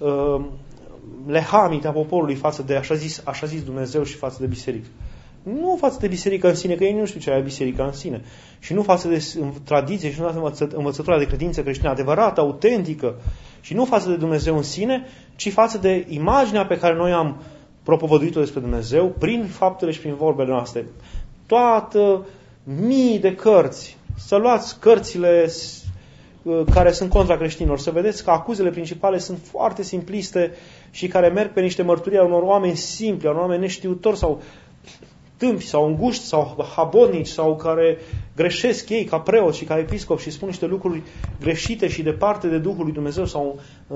lehamita poporului față de așa zis Dumnezeu și față de biserică. Nu față de biserică în sine, că ei nu știu ce e biserica în sine. Și nu față de tradiție și nu față de învățătura de credință creștină adevărată, autentică. Și nu față de Dumnezeu în sine, ci față de imaginea pe care noi am propovăduit-o despre Dumnezeu prin faptele și prin vorbele noastre. Toată mii de cărți, să luați cărțile care sunt contra creștinilor, să vedeți că acuzele principale sunt foarte simpliste și care merg pe niște mărturii a unor oameni simpli, a unor oameni neștiutori sau tâmpi sau înguști sau habotnici sau care greșesc ei ca preoți și ca episcopi și spun niște lucruri greșite și departe de Duhul lui Dumnezeu sau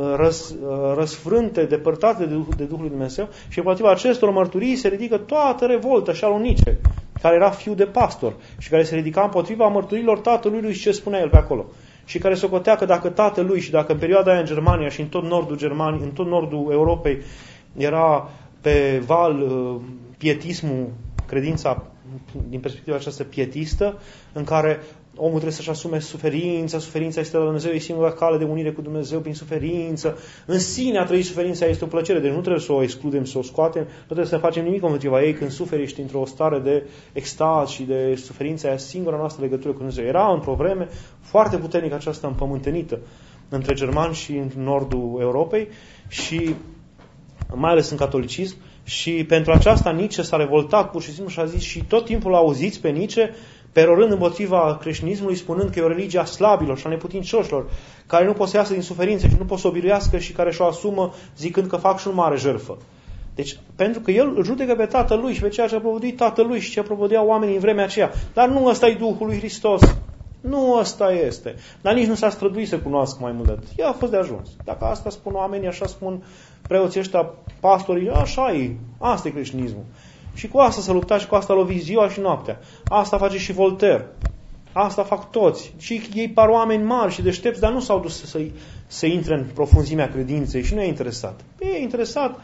răsfrânte, depărtate de Duhul lui Dumnezeu și împotriva acestor mărturii se ridică toată revolta și Alunice, care era fiu de pastor și care se ridica împotriva mărturilor tatălui lui și ce spunea el pe acolo. Și care socotea că dacă tatălui și dacă în perioada aia în Germania și în tot nordul Germaniei, în tot nordul Europei era pe val pietismul, credința din perspectiva aceasta pietistă, în care omul trebuie să-și asume suferința este la Dumnezeu, e singura cale de unire cu Dumnezeu prin suferință. În sine a trăi suferința este o plăcere, deci nu trebuie să o excludem, să o scoatem, nu trebuie să facem nimic împotriva ei când suferi, ești într-o stare de extaz și de suferință, aia singura noastră legătură cu Dumnezeu. Era într-o vreme foarte puternică aceasta împământenită între germani și în nordul Europei și mai ales în catolicism. Și pentru aceasta Nietzsche s-a revoltat pur și simplu și a zis, și tot timpul auziți pe Nietzsche perorând împotriva creștinismului, spunând că e o religie a slabilor și a neputincioșilor, care nu pot să iasă din suferință și nu pot să o biruiască și care și-o asumă zicând că fac și un mare jertfă. Deci, pentru că el judecă pe tatălui și pe ceea ce a propovăduit tatălui și ce propovăduiau oamenii în vremea aceea. Dar nu ăsta e Duhul lui Hristos. Nu ăsta este. Dar nici nu s-a străduit să cunoască mai mult de atât. El a fost de ajuns. Dacă asta spun oamenii, așa spun preoții ăștia, pastorii, așa e. Asta e creștinismul. Și cu asta să lupta și cu asta lovi ziua și noaptea. Asta face și Voltaire. Asta fac toți. Și ei par oameni mari și deștepți, dar nu s-au dus să intre în profunzimea credinței și nu e interesat. E interesat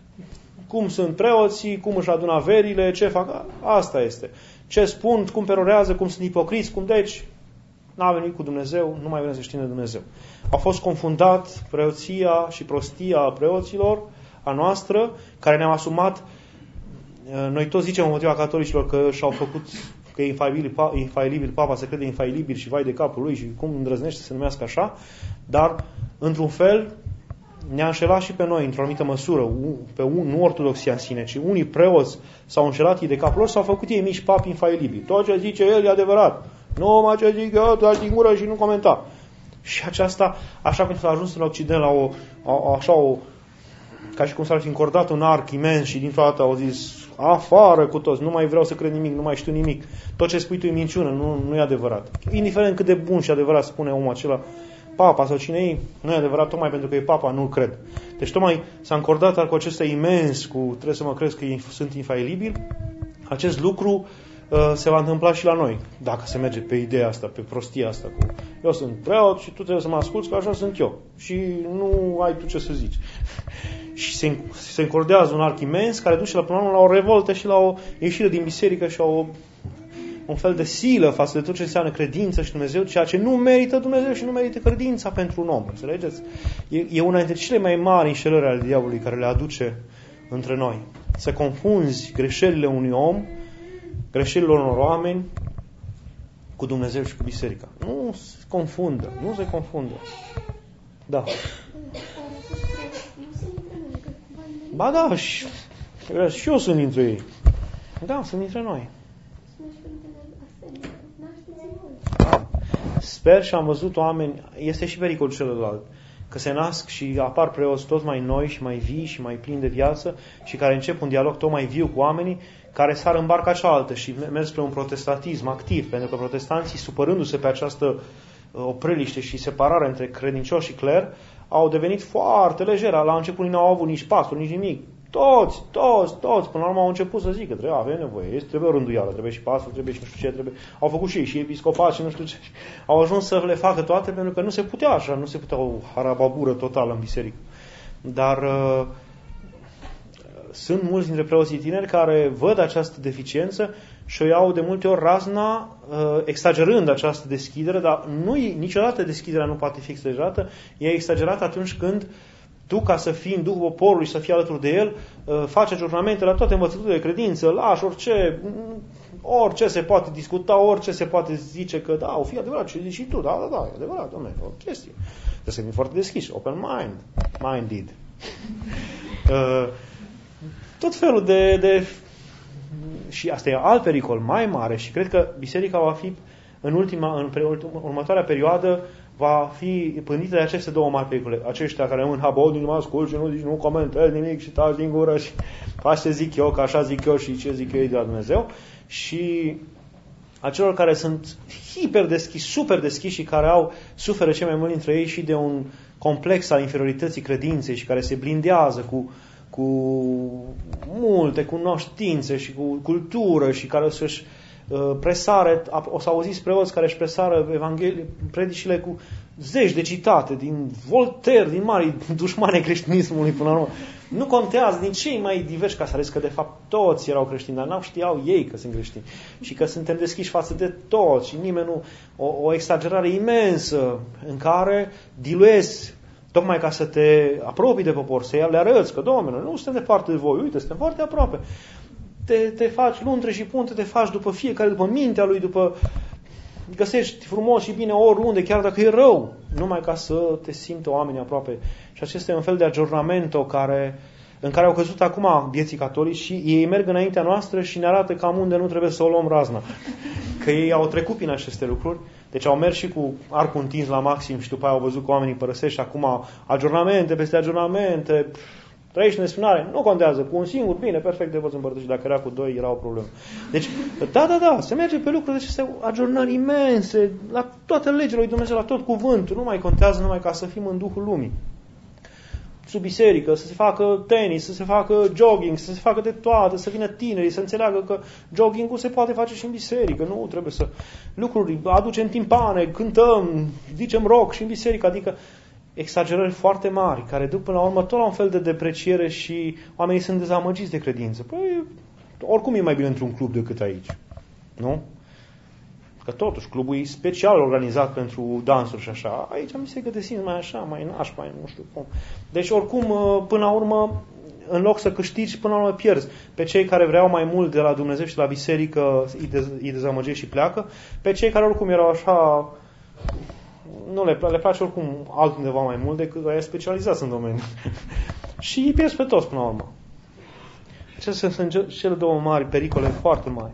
cum sunt preoții, cum își adună averile, ce fac. Asta este. Ce spun, cum perorează, cum sunt ipocriți, cum deci n-a venit cu Dumnezeu, nu mai vrem să știm de Dumnezeu. A fost confundat preoția și prostia preoților a noastră, care ne-am asumat. Noi toți zicem împotriva catolicilor că și-au făcut, că e infailibil papa, se crede infailibil și vai de capul lui și cum îndrăznește să se numească așa, dar într-un fel ne-a înșelat și pe noi într-o anumită măsură, nu ortodoxia în sine, ci unii preoți s-au înșelat ei de capul lor, s-au făcut ei mici papi infailibili. Tot ce zice el e adevărat. Nu mai ce zic eu, tragi din gură și nu comenta. Și aceasta, așa cum s-a ajuns în Occident ca și cum s-ar fi încordat un arc imens și dintr-o dată au zis, afară cu toți, nu mai vreau să cred nimic, nu mai știu nimic. Tot ce spui tu e minciună, nu e adevărat. Indiferent cât de bun și adevărat spune omul acela, papa sau cine e, nu e adevărat, tocmai pentru că e papa, nu-l cred. Deci tocmai s-a încordat arcul acesta imens cu trebuie să mă crezi că sunt infailibili. Acest lucru se va întâmpla și la noi, dacă se merge pe ideea asta, pe prostia asta cu eu sunt preot și tu trebuie să mă asculți că așa sunt eu și nu ai tu ce să zici. Și se încordează un arc imens care duce la o revoltă și la o ieșire din biserică și un fel de silă față de tot ce înseamnă credință și Dumnezeu, ceea ce nu merită Dumnezeu și nu merită credința pentru un om. Înțelegeți? E una dintre cele mai mari înșelări ale diavolului care le aduce între noi. Să confunzi greșelile unui om, greșelile unor oameni cu Dumnezeu și cu biserica. Nu se confundă. Da. Ba da, și eu sunt dintre ei. Da, sunt dintre noi. Sper și am văzut oameni, este și pericolul celălalt, că se nasc și apar preoți tot mai noi și mai vii și mai plini de viață și care încep un dialog tot mai viu cu oamenii, care sar în barca cealaltă și merg spre un protestantism activ, pentru că protestanții, supărându-se pe această opreliște și separare între credincioși și cler, au devenit foarte legere. La început nu au avut nici pastor, nici nimic. Toți, până la urmă au început să zică, avem nevoie, trebuie o rânduială, trebuie și pastor, trebuie și nu știu ce, trebuie. Au făcut și episcopat și nu știu ce. Au ajuns să le facă toate pentru că nu se putea așa, nu se putea o harababură totală în biserică. Dar sunt mulți dintre preoții tineri care văd această deficiență și o iau de multe ori razna, exagerând această deschidere, dar niciodată deschiderea nu poate fi exagerată, e exagerată atunci când tu, ca să fii în Duhul poporului și să fii alături de el, faci ajurnamente la toate învățăturile de credință, lași orice se poate discuta, orice se poate zice că da, o fi adevărat ce zici și tu, da, e adevărat, dom'le, o chestie. Trebuie să fii foarte deschis, open-minded. Tot felul de... Și asta e alt pericol mai mare și cred că biserica va fi în următoarea perioadă va fi pândită de aceste două mari pericole. Aceștia care rămân habodi, nu mă asculti, nu zici, nu comentezi nimic și taci din gură și faci ce zic eu, că așa zic eu și ce zic eu de la Dumnezeu. Și acelor care sunt hiper deschiși, super deschiși și care suferă cei mai mulți dintre ei și de un complex al inferiorității credinței și care se blindează cu multe cunoștințe și cu cultură și care o să-și presare, o să auziți preoți care își presară predicile cu zeci de citate din Voltaire, din mari dușmani creștinismului până la urmă. Nu contează din cei mai diversi ca să arăți că de fapt toți erau creștini, dar n-au știau ei că sunt creștini și că suntem deschiși față de toți și nimeni nu... O exagerare imensă în care diluezi tocmai ca să te apropii de popor, să le arăți că, Doamne, nu suntem departe de voi, uite, suntem foarte aproape. Te faci luntre și punte, te faci după fiecare, după mintea lui, găsești frumos și bine oriunde, chiar dacă e rău, numai ca să te simtă oamenii aproape. Și acesta e un fel de aggiornamento în care au căzut acum vieții catolici și ei merg înaintea noastră și ne arată cam unde nu trebuie să o luăm razna. Că ei au trecut prin aceste lucruri, deci au mers și cu arcul întins la maxim și după aia au văzut că oamenii părăsesc și acum aggiornamente peste aggiornamente, trăiești în nespinare, nu contează, cu un singur, bine, perfect, de poți împărtăși, dacă era cu doi, era o problemă. Deci, da, se merge pe lucruri de aceste aggiornări imense, la toate legile lui Dumnezeu, la tot cuvântul, nu mai contează numai ca să fim în Duhul lumii. Sub biserică, să se facă tenis, să se facă jogging, să se facă de toate, să vină tinerii, să înțeleagă că jogging-ul se poate face și în biserică, nu trebuie să lucruri, aducem timpane, cântăm, zicem rock și în biserică, adică exagerări foarte mari, care duc până la urmă tot la un fel de depreciere și oamenii sunt dezamăgiți de credință. Păi, oricum e mai bine într-un club decât aici, nu? Că totuși, clubul e special organizat pentru dansuri și așa. Aici am zis că te simți mai așa, mai naș, mai nu știu cum. Deci, oricum, până la urmă, în loc să câștigi, până la urmă pierzi. Pe cei care vreau mai mult de la Dumnezeu și de la biserică îi dezamăgești și pleacă. Pe cei care oricum erau așa... Nu le place oricum altundeva mai mult decât aia specializați în domeniu. Și îi pierzi pe toți până la urmă. Acestea sunt cele două mari pericole foarte mari.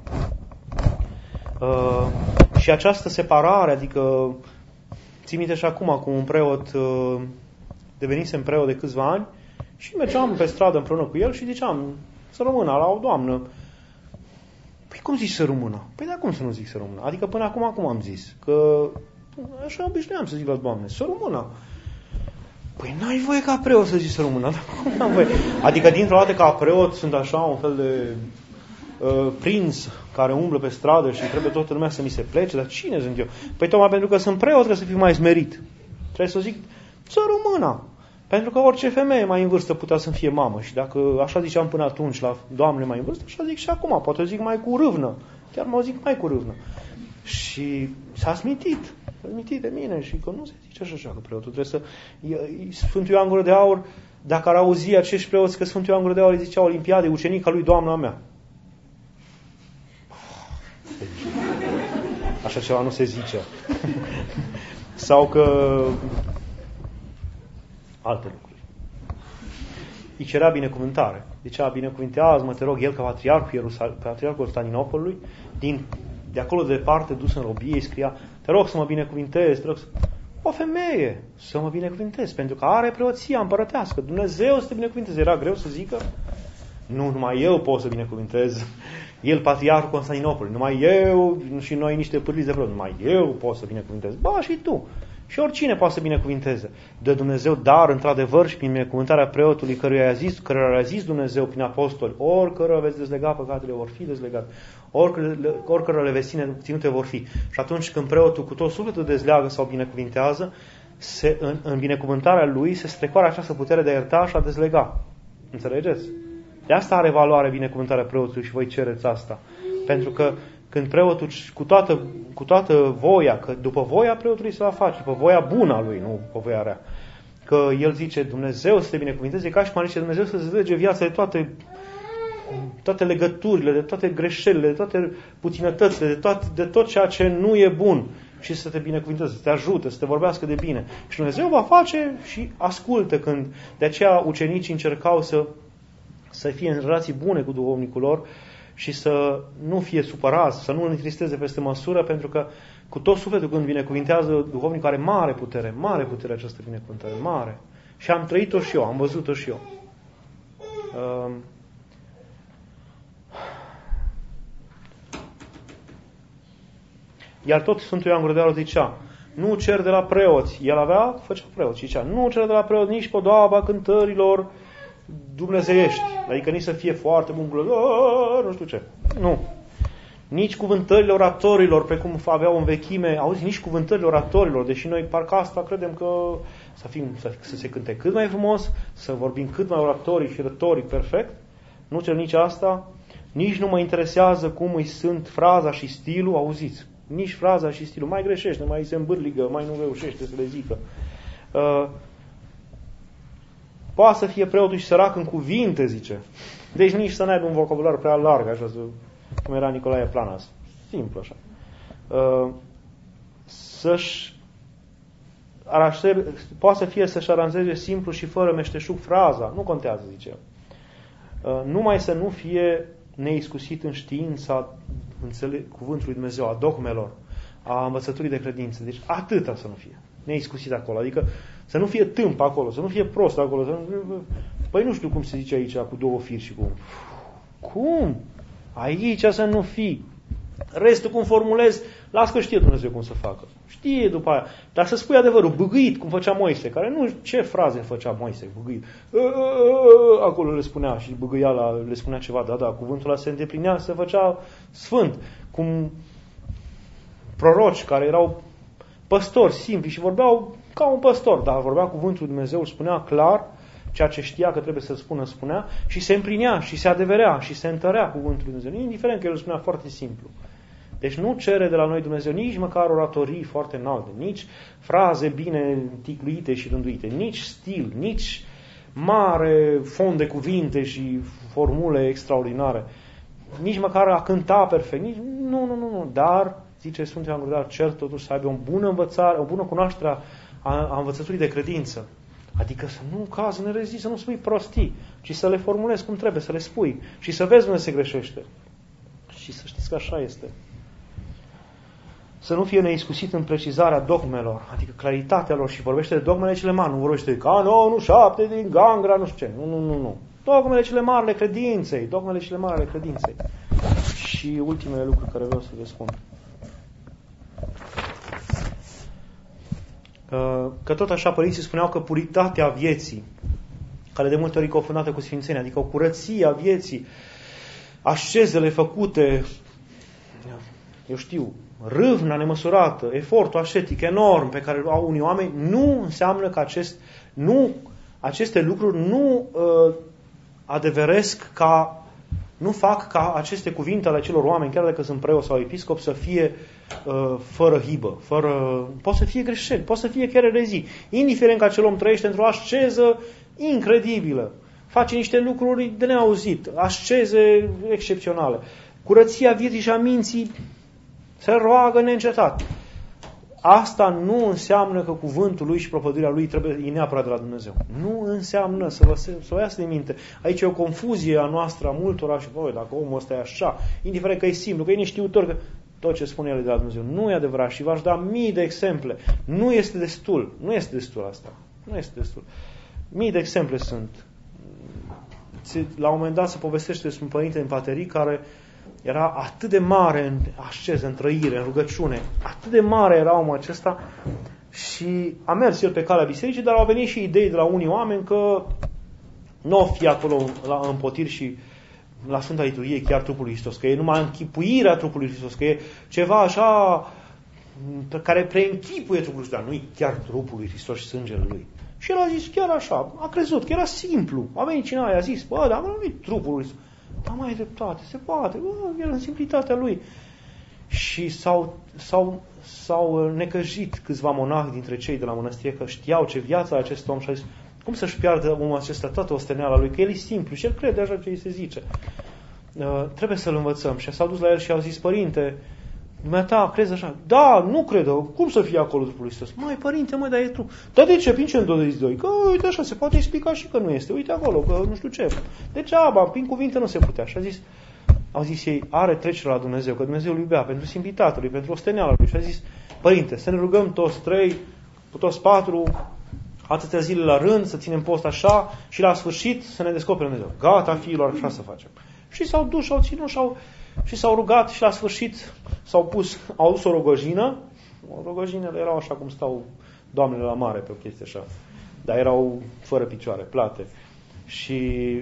Și această separare, adică ții minte și acum cu un preot, devenisem preot de câțiva ani și mergeam pe stradă împreună cu el și ziceam să rămână la o doamnă. Păi cum zici să rămână? Păi da, cum să nu zic să rămână? Adică până acum am zis că așa obișnuiam să zic la doamne, să rămână. Păi n-ai voie ca preot să zici să rămână. Cum n-am voie? Adică dintr-o dată ca preot sunt așa un fel de prinț care umblă pe stradă și trebuie toată lumea să mi se plece, dar cine sunt eu? Păi tocmai pentru că sunt preot trebuie să fiu mai smerit. Trebuie să zic să rămână. Pentru că orice femeie mai în vârstă putea să fie mamă și dacă așa ziceam până atunci la doamne mai în vârstă, așa zic și acum, poate zic mai cu râvnă. Chiar mă zic mai cu râvnă. Și s-a smintit de mine și că nu se zice așa că preotul trebuie să... Sfântul Ioan Gură de Aur, dacă ar auzi acești preoți că Sfântul Ioan Gură de Aur îi zicea Olimpiade, ucenica lui Doamna mea. Așa ceva nu se zice. Sau că alte lucruri. Îi cerea binecuvântare. Zicea, binecuvintează-mă, te rog, el ca patriarhul Constantinopolului, de acolo de departe, dus în robie, îi scria, te rog să mă binecuvintezi, te rog să... O femeie să mă binecuvintezi, pentru că are preoția împărătească. Dumnezeu să te binecuvinteze. Era greu să zică, nu, numai eu pot să binecuvintez. El, patriarhul Constantinopolului, numai eu și noi niște pârliți de preot, numai eu pot să binecuvintez. Ba, și tu. Și oricine poate să binecuvinteze. Dă Dumnezeu dar, într-adevăr, și prin binecuvântarea preotului căruia a zis Dumnezeu prin apostoli, oricără veți dezlega, păcatele vor fi dezlegate, oricără le veți ținute vor fi. Și atunci când preotul cu tot sufletul dezleagă sau binecuvintează, în binecuvântarea lui se strecoară această putere de a ierta și a dezlega. Înțelegeți? De asta are valoare binecuvântarea preotului și voi cereți asta. Pentru că când preotul, cu toată voia, că după voia preotului se va face, după voia bună a lui, nu după voia rea, că el zice Dumnezeu să te binecuvinteze, ca și cum zice Dumnezeu să-ți lege viața de toate legăturile, de toate greșelile, de toate puținătățile, de tot ceea ce nu e bun și să te binecuvinteze, să te ajute, să te vorbească de bine. Și Dumnezeu va face și ascultă când. De aceea ucenicii încercau să fie în relații bune cu duhovnicul lor și să nu fie supărați, să nu îl întristeze peste măsură, pentru că cu tot sufletul când binecuvintează duhovnicul are mare putere această binecuvântare, mare. Și am trăit-o și eu, am văzut-o și eu. Iar tot Sfântul Ioan Gură de Aur zicea, nu cer de la preoți. El făcea preoți și zicea, nu cer de la preoți nici podoaba cântărilor dumnezeiești. Adică nici să fie foarte bun, nu știu ce. Nu. Nici cuvântările oratorilor, precum aveau în vechime, auzi, nici cuvântările oratorilor, deși noi parcă asta credem că să se cânte cât mai frumos, să vorbim cât mai oratorii și retoric perfect. Nu cer nici asta. Nici nu mă interesează cum îi sunt fraza și stilul, auziți. Nici fraza și stilul. Mai greșește, mai se îmbârligă, mai nu reușește să le zică. Poate să fie preotul și sărac în cuvinte, zice. Deci nici să n-aibă un vocabular prea larg, așa, cum era Nicolae Planas. Simplu, așa. Poate să fie să-și aranjeze simplu și fără meșteșug fraza. Nu contează, zice el. Numai să nu fie neiscusit în știința cuvântului Dumnezeu, a dogmelor, a învățăturii de credință. Deci atâta să nu fie neiscusit acolo. Adică să nu fie tâmp acolo, să nu fie prost acolo. Păi nu știu cum se zice aici cu două firi și cu... Cum? Aici să nu fii. Restul cum formulezi, las că știe Dumnezeu cum să facă. Știe după aia. Dar să spui adevărul, bâgâit, cum făcea Moise, care nu ce fraze făcea Moise, bâgâit. Acolo le spunea și bâgâia le spunea ceva, da, cuvântul ăla se îndeplinea, se făcea sfânt. Cum proroci care erau păstori simpli și vorbeau ca un păstor, dar vorbea cuvântul Dumnezeu, îl spunea clar, ceea ce știa că trebuie să spunea și se împlinea și se adeverea și se întărea cuvântul Dumnezeu, indiferent că el îl spunea foarte simplu. Deci nu cere de la noi Dumnezeu nici măcar oratorii foarte înalte, nici fraze bine ticluite și rânduite, nici stil, nici mare fond de cuvinte și formule extraordinare, nici măcar a cânta perfect, nici, nu, dar, zice Sfântul Ioan Gură de Aur, cer totuși să aibă o bună învățare, o bună cunoaștere a învățăturii de credință. Adică să nu cazi în erezii, să nu spui prostii, ci să le formulezi cum trebuie, să le spui și să vezi unde se greșește. Și să știți că așa este. Să nu fie neiscusit în precizarea dogmelor, adică claritatea lor, și vorbește de dogmele cele mari, nu vorbește de canonul 7 din Gangra, nu știu ce. Nu. Dogmele cele mari ale credinței, Și ultimele lucruri care vreau să le spun. Că tot așa părinții spuneau că puritatea vieții, care de multe ori e confundată cu sfințenia, adică o curăție a vieții, ascezele făcute, eu știu, râvna nemăsurată, efortul ascetic enorm pe care au unii oameni, nu înseamnă că aceste lucruri nu adeveresc nu fac ca aceste cuvinte ale celor oameni, chiar dacă sunt preot sau episcop, să fie fără hibă, poate să fie greșeli, poate să fie chiar erezii, indiferent că acel om trăiește într-o asceză incredibilă, face niște lucruri de neauzit, asceze excepționale, curăția vieții și a minții, se roagă neîncetat. Asta nu înseamnă că cuvântul lui și propovăduirea lui e neapărat de la Dumnezeu. Nu înseamnă, să vă iasă de minte. Aici e o confuzie a noastră, a multora și, dacă omul ăsta e așa, indiferent că e simplu, că e neștiutor, că tot ce spune el e de la Dumnezeu. Nu e adevărat și v-aș da mii de exemple. Nu este destul. Nu este destul asta. Nu este destul. Mii de exemple sunt. La un moment dat se povestește despre un părinte în Paterii care era atât de mare în asceză, în trăire, în rugăciune, atât de mare era omul acesta Și a mers el pe calea bisericii, dar au venit și idei de la unii oameni că nu o fi acolo la împotiri și la Sfânta Liturghie chiar trupul lui Hristos, că e numai închipuirea trupului lui Hristos, că e ceva așa care preînchipuie trupul lui Hristos, dar nu e chiar trupul lui Hristos și sângele lui. Și el a zis chiar așa, a crezut că era simplu. A venit cineva, i-a zis, bă, dar nu e trupul lui Hristos. Dar mai e dreptate, se poate, bă, el în simplitatea lui. Și s-au necăjit câțiva monahi dintre cei de la mănăstire că știau ce viața acest om și a zis, cum să-și piardă omul acesta toată osteneala lui, că el e simplu și el crede așa ce îi se zice. Trebuie să-l învățăm. Și s-au dus la el și au zis, părinte, dumneata, crezi așa? Da, nu cred. Cum să fie acolo trupul lui Hristos? Mai, părinte, măi, dar e trup. Dar de ce? Prin ce îndoi? Că, uite așa, se poate explica și că nu este. Uite acolo, că nu știu ce. Degeaba, prin cuvinte nu se putea. Și au zis ei, are trecere la Dumnezeu, că Dumnezeu îl iubea pentru simplitatea lui, pentru osteneala lui. Și a zis, părinte, să ne rugăm toți trei, toți patru, atâtea zile la rând, să ținem post așa și la sfârșit să ne descopere Dumnezeu. Gata, fiilor, așa să facem. Și s-au dus și au ținut și s-au rugat și la sfârșit au dus o rogojină. Rogojinele erau așa cum stau doamnele la mare pe o chestie așa, dar erau fără picioare, plate. Și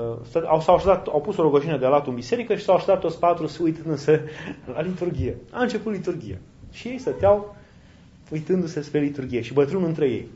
au pus o rogojină de latul în biserică și s-au așteptat toți patru uitându-se la liturghie. A început liturghia. Și ei stăteau uitându-se spre liturghie și bătrânul între ei.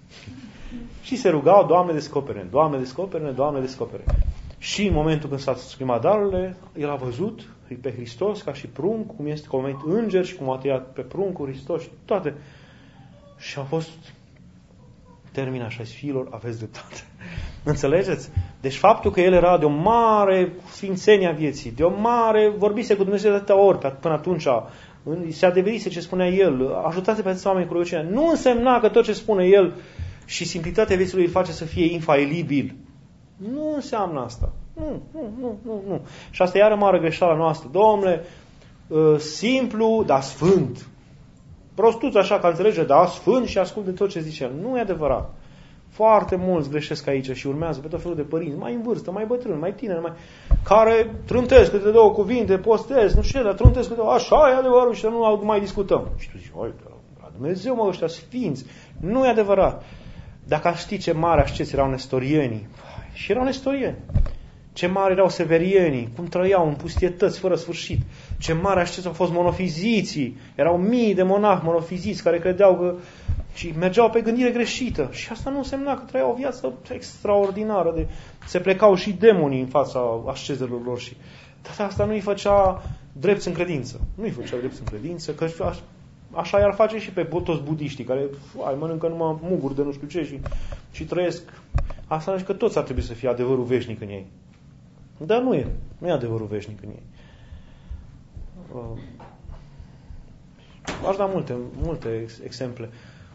Și se rugau, Doamne, descopere-ne, Doamne, descopere-ne, Doamne, descopere-ne. Și în momentul când s-a exprimat darurile, el a văzut pe Hristos ca și prunc, cum este cum înger și cum a tăiat pe pruncul Hristos și toate. Și a fost terminat și a zis, fiilor, aveți dreptate. Înțelegeți? Deci faptul că el era de o mare sfințenie a vieții, de o mare, vorbise cu Dumnezeu de atâtea ori până atunci, se adeverise ce spunea el, ajutate pe atâția oameni cu rugăciunea. Nu însemna că tot ce spune el și simplitatea vieții lui îl face să fie infailibil. Nu înseamnă asta. Nu. Și asta e iară mare greșeala noastră. Domnule, simplu, dar sfânt. Prostuț așa că înțelege, dar sfânt și ascult de tot ce zice el. Nu e adevărat. Foarte mulți greșesc aici și urmează pe tot felul de părinți, mai în vârstă, mai bătrâni, mai tineri, care trântesc câte două cuvinte, postez, nu știu, dar trântesc câte două, așa e adevărul și nu mai discutăm. Și tu zici, la Dumnezeu mă, ăștia sfinți. Nu e adevărat. Dacă aș ști ce mari asceți erau nestorienii, și erau nestorieni. Ce mari erau severienii, cum trăiau în pustietăți fără sfârșit. Ce mari asceți au fost monofiziții. Erau mii de monahi monofiziți care credeau că și mergeau pe gândire greșită. Și asta nu însemna că trăiau o viață extraordinară. Se plecau și demonii în fața ascezelor lor. Dar asta nu îi făcea drepți în credință. Nu îi făcea drepți în credință, că așa i-ar face și pe toți budiștii care mănâncă numai muguri de nu știu ce și trăiesc. Asta înseamnă că toți ar trebui să fie adevărul veșnic în ei. Dar nu e. Nu e adevărul veșnic în ei. Aș da multe exemple.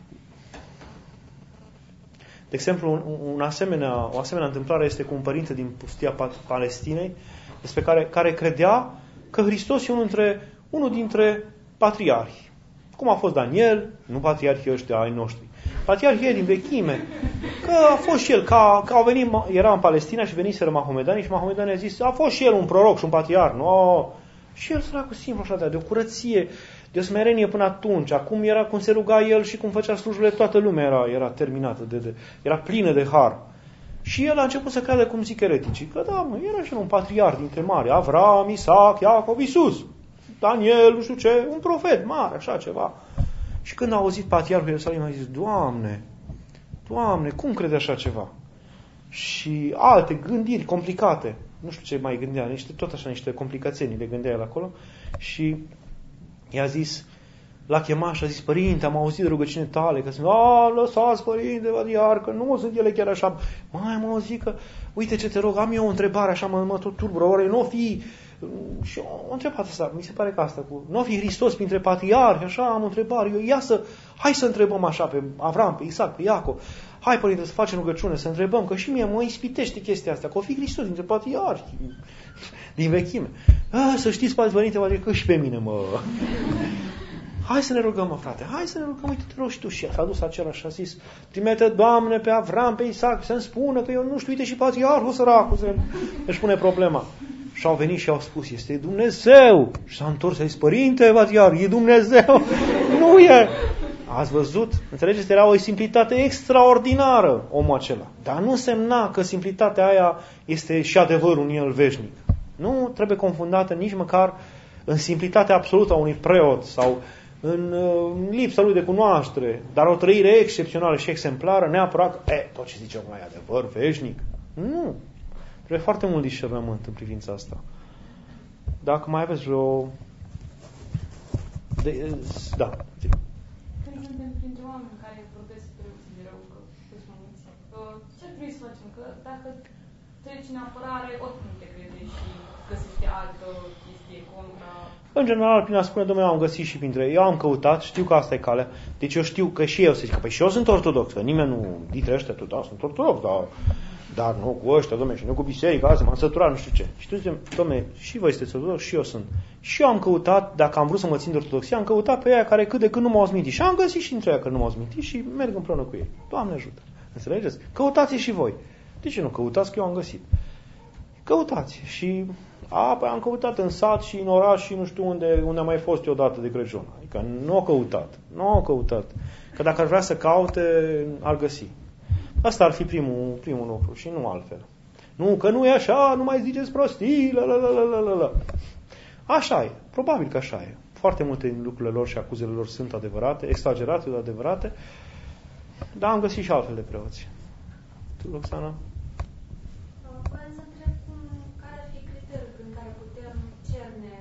De exemplu, o asemenea întâmplare este cu un părinte din pustia Palestinei, despre care credea că Hristos e unul dintre patriarhi. Cum a fost Daniel, nu patriarhii ăștia ai noștri. Patriarhii din vechime. Că a fost și el, era în Palestina și veniseră mahomedanii și mahomedanii a zis, a fost și el un proroc și un patriarh. No. Și el săracul simplu așa, de o curăție, de o smerenie până atunci. Acum era cum se ruga el și cum făcea slujbele, toată lumea era terminată, era plină de har. Și el a început să creadă cum zic ereticii, că da, era și un patriarh dintre mari, Avram, Isaac, Iacov, Iisus, Daniel, nu știu ce, un profet mare, așa ceva. Și când a auzit patriarhul Ierusalim, a zis, Doamne, cum crede așa ceva? Și alte gândiri complicate, nu știu ce mai gândea, niște complicațiuni le gândea el acolo. Și i-a zis, l-a chemat și a zis, părinte, am auzit de rugăciune tale, că sunt, lăsați, părinte, vadiar, că nu sunt ele chiar așa. Mă zic că, uite ce te rog, am eu o întrebare, așa mă tot turbură, ori nu fi. Și o întrebat asta, mi se pare că asta cu nu fi Hristos printre patriarhi, așa am o întrebare. Hai să întrebăm așa pe Avram, pe Isaac, pe Iacov. Hai, părinte, să facem rugăciune, să întrebăm, că și mie mă ispitește chestia asta, că o fi Hristos dintre patriarhi din vechime. Să știți, părinte, că și pe mine Hai să ne rugăm, frate, hai să ne rugăm, uite, te rog și tu. Și s-a dus acela și a zis, trimite, Doamne, pe Avram, pe Isaac, să-mi spună că eu nu știu, uite și patriarhul săracul își pune problema. Și au venit și au spus, este Dumnezeu. Și s-a întors și a zis, părinte, patriarh, e Dumnezeu. Nu e. Ați văzut? Înțelegeți? Era o simplitate extraordinară omul acela. Dar nu însemna că simplitatea aia este și adevărul în el veșnic. Nu trebuie confundată nici măcar în simplitatea absolută a unui preot sau în lipsa lui de cunoaștere, dar o trăire excepțională și exemplară, neapărat, tot ce zice mai adevăr veșnic. Nu. Trebuie foarte mult discernământ în privința asta. Dacă mai aveți vreo... Da. Când suntem printre oameni care protestă preoții de rău, că ce trebuie să facem? Că dacă treci în apărare, oricum te crede și găsești altă chestie contra... În general, prin a spune, domnule, am găsit și printre ei. Eu am căutat, știu că asta e calea. Deci eu știu că și eu să zic, că păi și eu sunt ortodox, că nimeni nu dintre ăștia, tu, da, sunt ortodox, dar nu cu ăștia, domnule, și nu cu biserica, azi m-am săturat, nu știu ce. Și tu zici, domnule, și voi sunteți ortodox, și eu sunt. Și eu am căutat, dacă am vrut să mă țin de ortodoxie, am căutat pe aia care cât de cât nu m-au smintit. Și am găsit și între aia care nu m-au smintit și merg împreună cu ei. Doamne ajută. Înțelegeți? Căutați și voi. De ce nu căutați? Că eu am găsit. Căutați. Și păi am căutat în sat și în oraș și nu știu unde am mai fost eu odată de Crăciun. Adică nu o căutat. Nu o căutat. Că dacă ar vrea să caute, ar găsi. Asta ar fi primul lucru și nu altfel. Nu, că nu e așa, nu mai ziceți prostii, la. Așa e. Probabil că așa e. Foarte multe din lucrurile lor și acuzele lor sunt adevărate, exagerate, dar adevărate. Dar am găsit și altfel de preoți. Tu, Roxana? Vreau să întreb care ar fi criteriul prin care putem cerne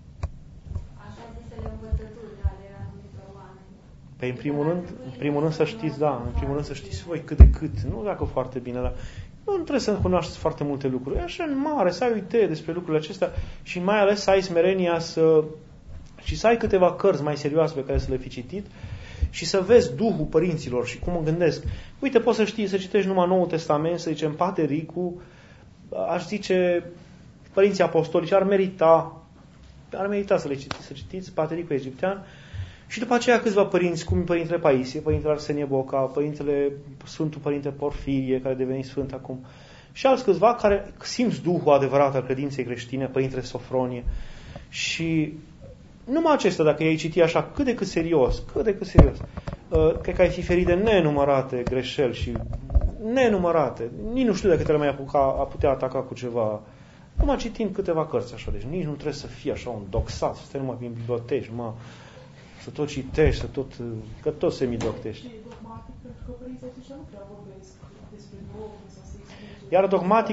așa zisele învățături ale anumitor oameni? Păi în primul rând să știți, în primul rând să știți voi cât de cât, nu dacă foarte bine, dar nu trebuie să cunoașteți foarte multe lucruri. E așa în mare, să ai o idee despre lucrurile acestea și mai ales să ai smerenia și să ai câteva cărți mai serioase pe care să le fi citit și să vezi Duhul părinților și cum mă gândesc. Uite, poți să știi, să citești numai Noul Testament, să zicem, Pater Ricu, aș zice, părinții apostolici ar merita să le citiți, să citiți Pater Ricu egiptean și după aceea câțiva părinți, cum Părintele Paisie, Părintele Arsenie Boca, Sfântul Părinte Porfirie, care a devenit sfânt acum, și alți câțiva care simți Duhul adevărat al credinței creștine, Părintele Sofronie. Și numai acestea, dacă i-ai citi așa, cât de cât serios, cred că ai fi ferit de nenumărate greșeli și nenumărate. Nici nu știu dacă te-ai mai a putea ataca cu ceva. Numai citind câteva cărți așa, deci nici nu trebuie să fii așa un doxat, să stai numai prin biblioteci, să tot citești, că tot semidoctești. E dogmatic, pentru că părinții aceștia nu prea vorbesc despre dogme sau să explice. Iar dogmatic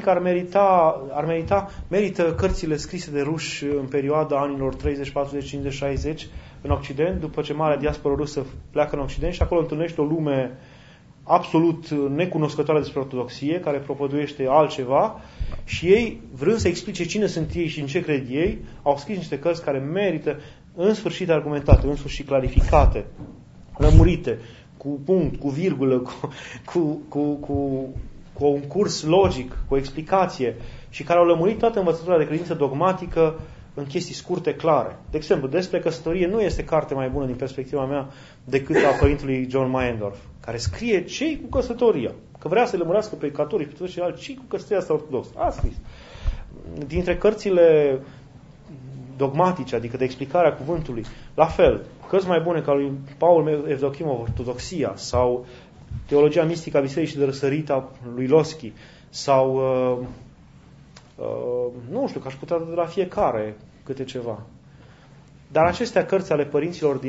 merită cărțile scrise de ruși în perioada anilor 30, 40, 50, 60 în Occident, după ce marea diasporă rusă pleacă în Occident și acolo întâlnește o lume absolut necunoscătoare despre ortodoxie, care propăduiește altceva și ei, vrând să explice cine sunt ei și în ce cred ei, au scris niște cărți care merită în sfârșit argumentate, în sfârșit clarificate, lămurite, cu punct, cu virgulă, cu un curs logic, cu o explicație și care au lămurit toată învățătura de credință dogmatică în chestii scurte, clare. De exemplu, despre căsătorie nu este carte mai bună din perspectiva mea decât a părintelui John Meyendorff, care scrie ce-i cu căsătoria. Că vrea să lămurească pe catolici, pe toți ceilalți, ce-i cu căsătoria asta ortodoxă. A scris. Dintre cărțile dogmatice, adică de explicarea cuvântului, la fel, cărți mai bune ca lui Paul Evdochimov, Ortodoxia, sau Teologia mistică a Bisericii de Răsărit a lui Loschi, sau nu știu, că aș putea de la fiecare câte ceva. Dar acestea cărți ale părinților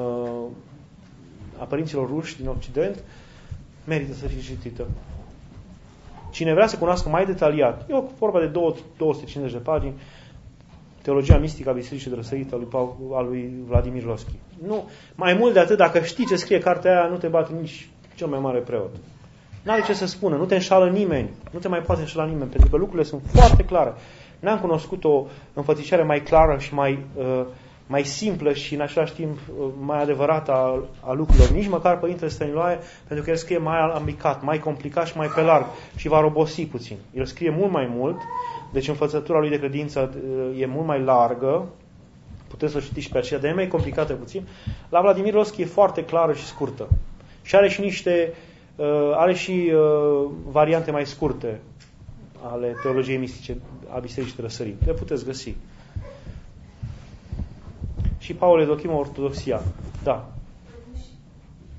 a părinților ruși din Occident merită să fie citită. Cine vrea să cunoască mai detaliat, e o vorba de 250 de pagini, Teologia mistică a Bisericii de Răsărit a lui Vladimir Loschi. Nu, mai mult de atât, dacă știi ce scrie cartea aia, nu te bate nici cel mai mare preot. N-are ce să spună, nu te înșală nimeni, nu te mai poate înșala nimeni, pentru că lucrurile sunt foarte clare. N-am cunoscut o înfățișare mai clară și mai simplă și în același timp mai adevărată a lucrurilor. Nici măcar Părintele Stăniloae, pentru că el scrie mai alambicat, mai complicat și mai pe larg și va robosi puțin. El scrie mult mai mult, deci învățătura lui de credință e mult mai largă, puteți să o citiți pe aceea, dar e mai complicată puțin. La Vladimir Loschi e foarte clară și scurtă. Și are și variante mai scurte ale teologiei mistice a Bisericii de Răsărit. Le puteți găsi. Și Paul Evdochimov, Ortodoxia. Da.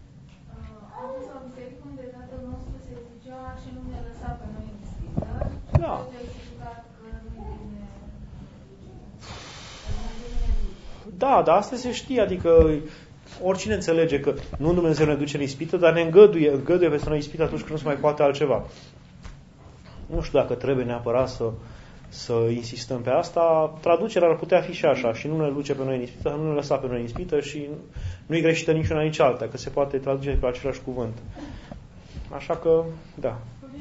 și nu ne lăsa pe noi în ispită. Da. Da, dar asta se știe, adică oricine înțelege că nu Dumnezeu ne duce în ispită, dar ne îngăduie peste noi ispită atunci când nu se mai poate altceva. Nu știu dacă trebuie neapărat să insistăm pe asta. Traducerea ar putea fi și așa, și nu ne duce pe noi în ispită, nu ne lăsa pe noi în ispită și nu-i greșită nici una, nici alta, că se poate traduce pe același cuvânt. Așa că, da.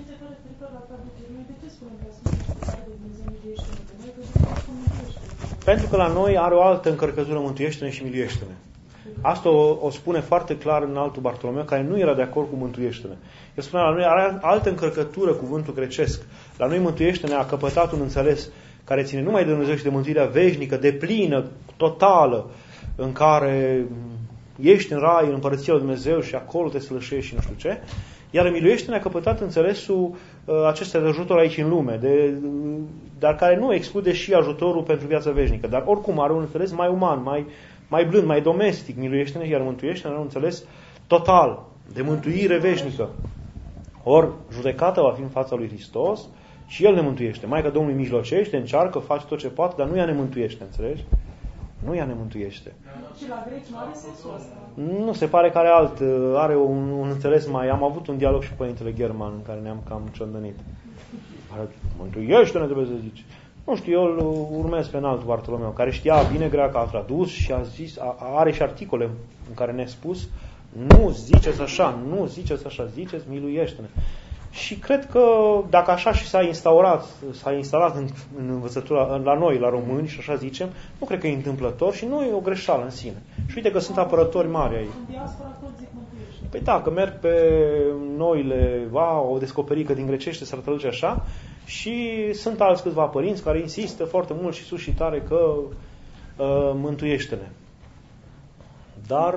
Pentru că la noi are o altă încărcătură, mântuiește-ne și miluiește-ne. Asta o spune foarte clar în altul Bartolomeu, care nu era de acord cu mântuiește-ne. El spunea, la noi are altă încărcătură cuvântul grecesc. La noi mântuiește-ne a căpătat un înțeles care ține numai de Dumnezeu și de mântuirea veșnică, deplină, totală, în care ești în rai, în împărăția lui Dumnezeu și acolo te slășești și nu știu ce. Iar miluiește-ne a căpătat înțelesul acesta de ajutor aici în lume, dar care nu exclude și ajutorul pentru viața veșnică. Dar oricum are un înțeles mai uman, mai blând, mai domestic. Miluiește-ne, iar mântuiește-ne are un înțeles total, de mântuire veșnică. Ori judecata va fi în fața lui Hristos și El ne mântuiește. Maica Domnului mijlocește, încearcă, face tot ce poate, dar nu ea ne mântuiește, înțelegi? Nu ea ne mântuiește. Și la greci nu are sensul ăsta. Nu, se pare că are un înțeles mai... Am avut un dialog și cu Părintele German în care ne-am cam ciondănit. Mântuiește-ne, trebuie să zici. Nu știu, eu îl urmez pe înaltul Bartolomeu, care știa bine greacă, a tradus și a zis, are și articole în care ne-a spus, nu ziceți așa, ziceți miluiește-ne. Și cred că dacă așa și s-a instalat în învățătura la noi, la români, și așa zicem, nu cred că e întâmplător și nu e o greșeală în sine. Și uite că sunt apărători mari aici. În diaspora tot zic mântuiește. Păi da, că merg pe noile, o descoperică din grecește, s-ar traduce așa, și sunt alți câțiva părinți care insistă foarte mult și sus și tare că mântuiește-ne. Dar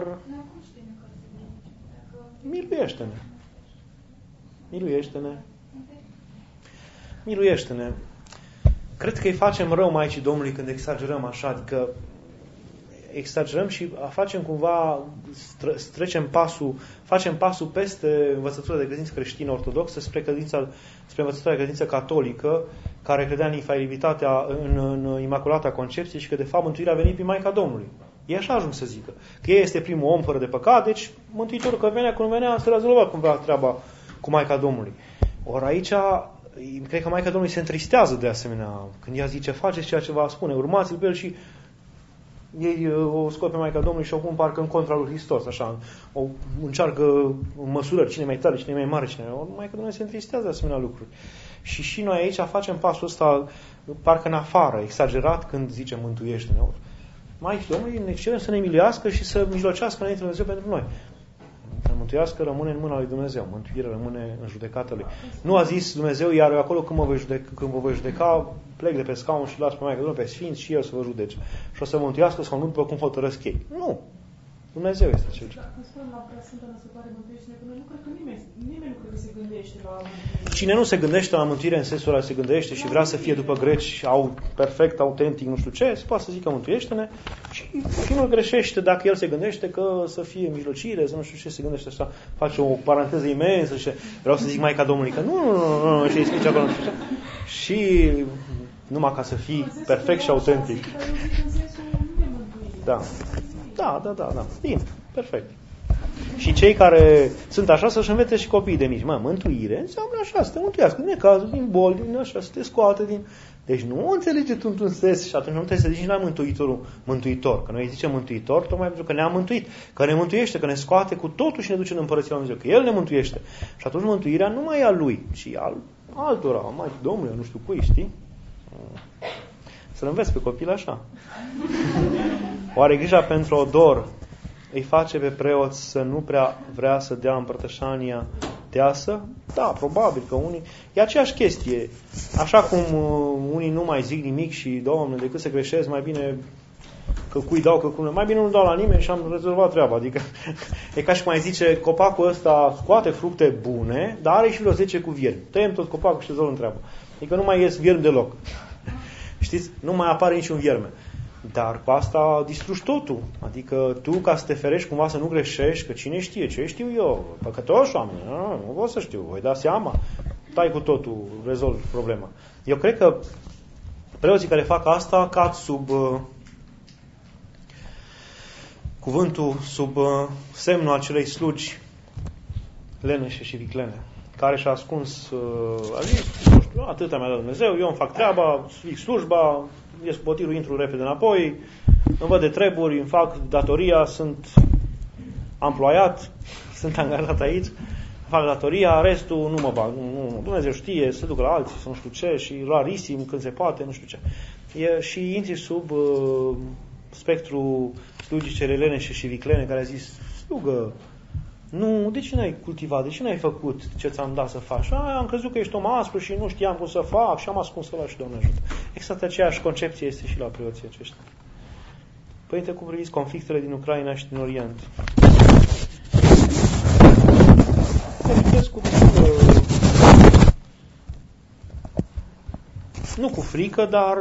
miluiește-ne. Miluiește-ne. Miluiește-ne. Cred că îi facem rău Maicii Domnului când exagerăm așa, adică exagerăm și facem cumva, facem pasul peste învățătura de credință creștină ortodoxă spre învățătura de credință catolică, care credea în infailibilitatea, în Imaculata Concepție și că de fapt mântuirea a venit prin Maica Domnului. Ei așa ajung să zică. Că ei este primul om fără de păcat, deci Mântuitorul că venea, când venea, se rezolva cumva treaba cu Maica Domnului. Ori aici, cred că Maica Domnului se întristează de asemenea, când ea zice, faceți ceea ce va spune, urmați-l pe el și ei o scot pe Maica Domnului și o pun parcă în contra lui Hristos, așa, o încearcă măsurări, cine mai tare, cine mai mare, Maica Domnului se întristează de asemenea lucruri. Și noi aici facem pasul ăsta parcă în afară, exagerat, când zicem mântuiește-ne. Maica Domnului ne cerem să ne miluiască și să mijlocească înainte de Dumnezeu pentru noi. Să mântuiască rămâne în mâna lui Dumnezeu. Mântuirea rămâne în judecata lui. Nu a zis Dumnezeu, iar eu acolo când vă voi judeca, plec de pe scaun și las pe Maica Domnului, pe Sfinți și El să vă judece. Și o să mântuiască sau nu după cum hotărăsc ei. Nu. Dumnezeu este cel ce. Când spunem la Preasfânta Născătoare mântuiește-ne, nu cred că nimeni nu cred că se gândește la mântuire. Cine nu se gândește la mântuire în sensul ăla, se gândește și vrea să fie după greci perfect, autentic, nu știu ce, se poate să zică mântuiește-ne și nu greșește dacă el se gândește că să fie mijlocire, să nu știu ce, se gândește așa, face o paranteză imensă și vreau să zic Maica Domnului că nu, și îi explice acolo, nu știu ce. Și numai ca să fii perfect și autentic. Da. Bine, perfect. Și cei care sunt așa să-și învețe și copiii de mici. Mântuire înseamnă așa, să te mântuiască din necazuri, din boli, din așa, să te scoate din... Deci nu înțelege tu într-un sens și atunci nu trebuie să zici la mântuitor. Că noi zicem mântuitor tocmai pentru că ne-a mântuit, că ne mântuiește, că ne scoate cu totul și ne duce în împărăția lui Dumnezeu, că El ne mântuiește. Și atunci mântuirea nu mai e a Lui, ci al altora, mai Domnule, nu știu cui, știi? Să-l înveți pe copil așa. Oare grija pentru odor îi face pe preoți să nu prea vrea să dea împărtășania deasă? Da, probabil că unii... E aceeași chestie. Așa cum unii nu mai zic nimic și, Doamne, decât să greșesc, mai bine că cui dau, că cui... Mai bine nu dau la nimeni și am rezolvat treaba. Adică e ca și cum ai zice, copacul ăsta scoate fructe bune, dar are și vreo 10 cu viermi. Tăiem tot copacul și rezolvăm treaba. Adică nu mai ies viermi deloc. Știți? Nu mai apare niciun vierme. Dar cu asta distrugi totul. Adică tu, ca să te ferești cumva să nu greșești, că cine știe, ce știu eu, păcătoși oameni, nu pot să știu, voi da seama, tai cu totul, rezolvi problema. Eu cred că preoții care fac asta cad sub cuvântul, sub semnul acelei slugi leneșe și viclene, care și-a ascuns, a zis, nu știu, atâta mi-a dat Dumnezeu, eu îmi fac treaba, fix slujba, ies cu botirul, intru repede înapoi, îmi văd de treburi, îmi fac datoria, sunt amploiat, sunt angajat aici, fac datoria, restul nu mă bag, nu, Dumnezeu știe, se duc la alții, să nu știu ce, și rarisim când se poate, nu știu ce. Și intri sub spectrul slugii leneșe și viclene, care a zis, slugă, nu, de ce n-ai cultivat, de ce n-ai făcut ce ți-am dat să faci? Am crezut că ești om aspru și nu știam cum să fac și am ascuns ăla și Doamne ajută. Exact aceeași concepție este și la preoții aceștia. Părinte, cum priviți conflictele din Ucraina și din Orient? Nu cu frică, dar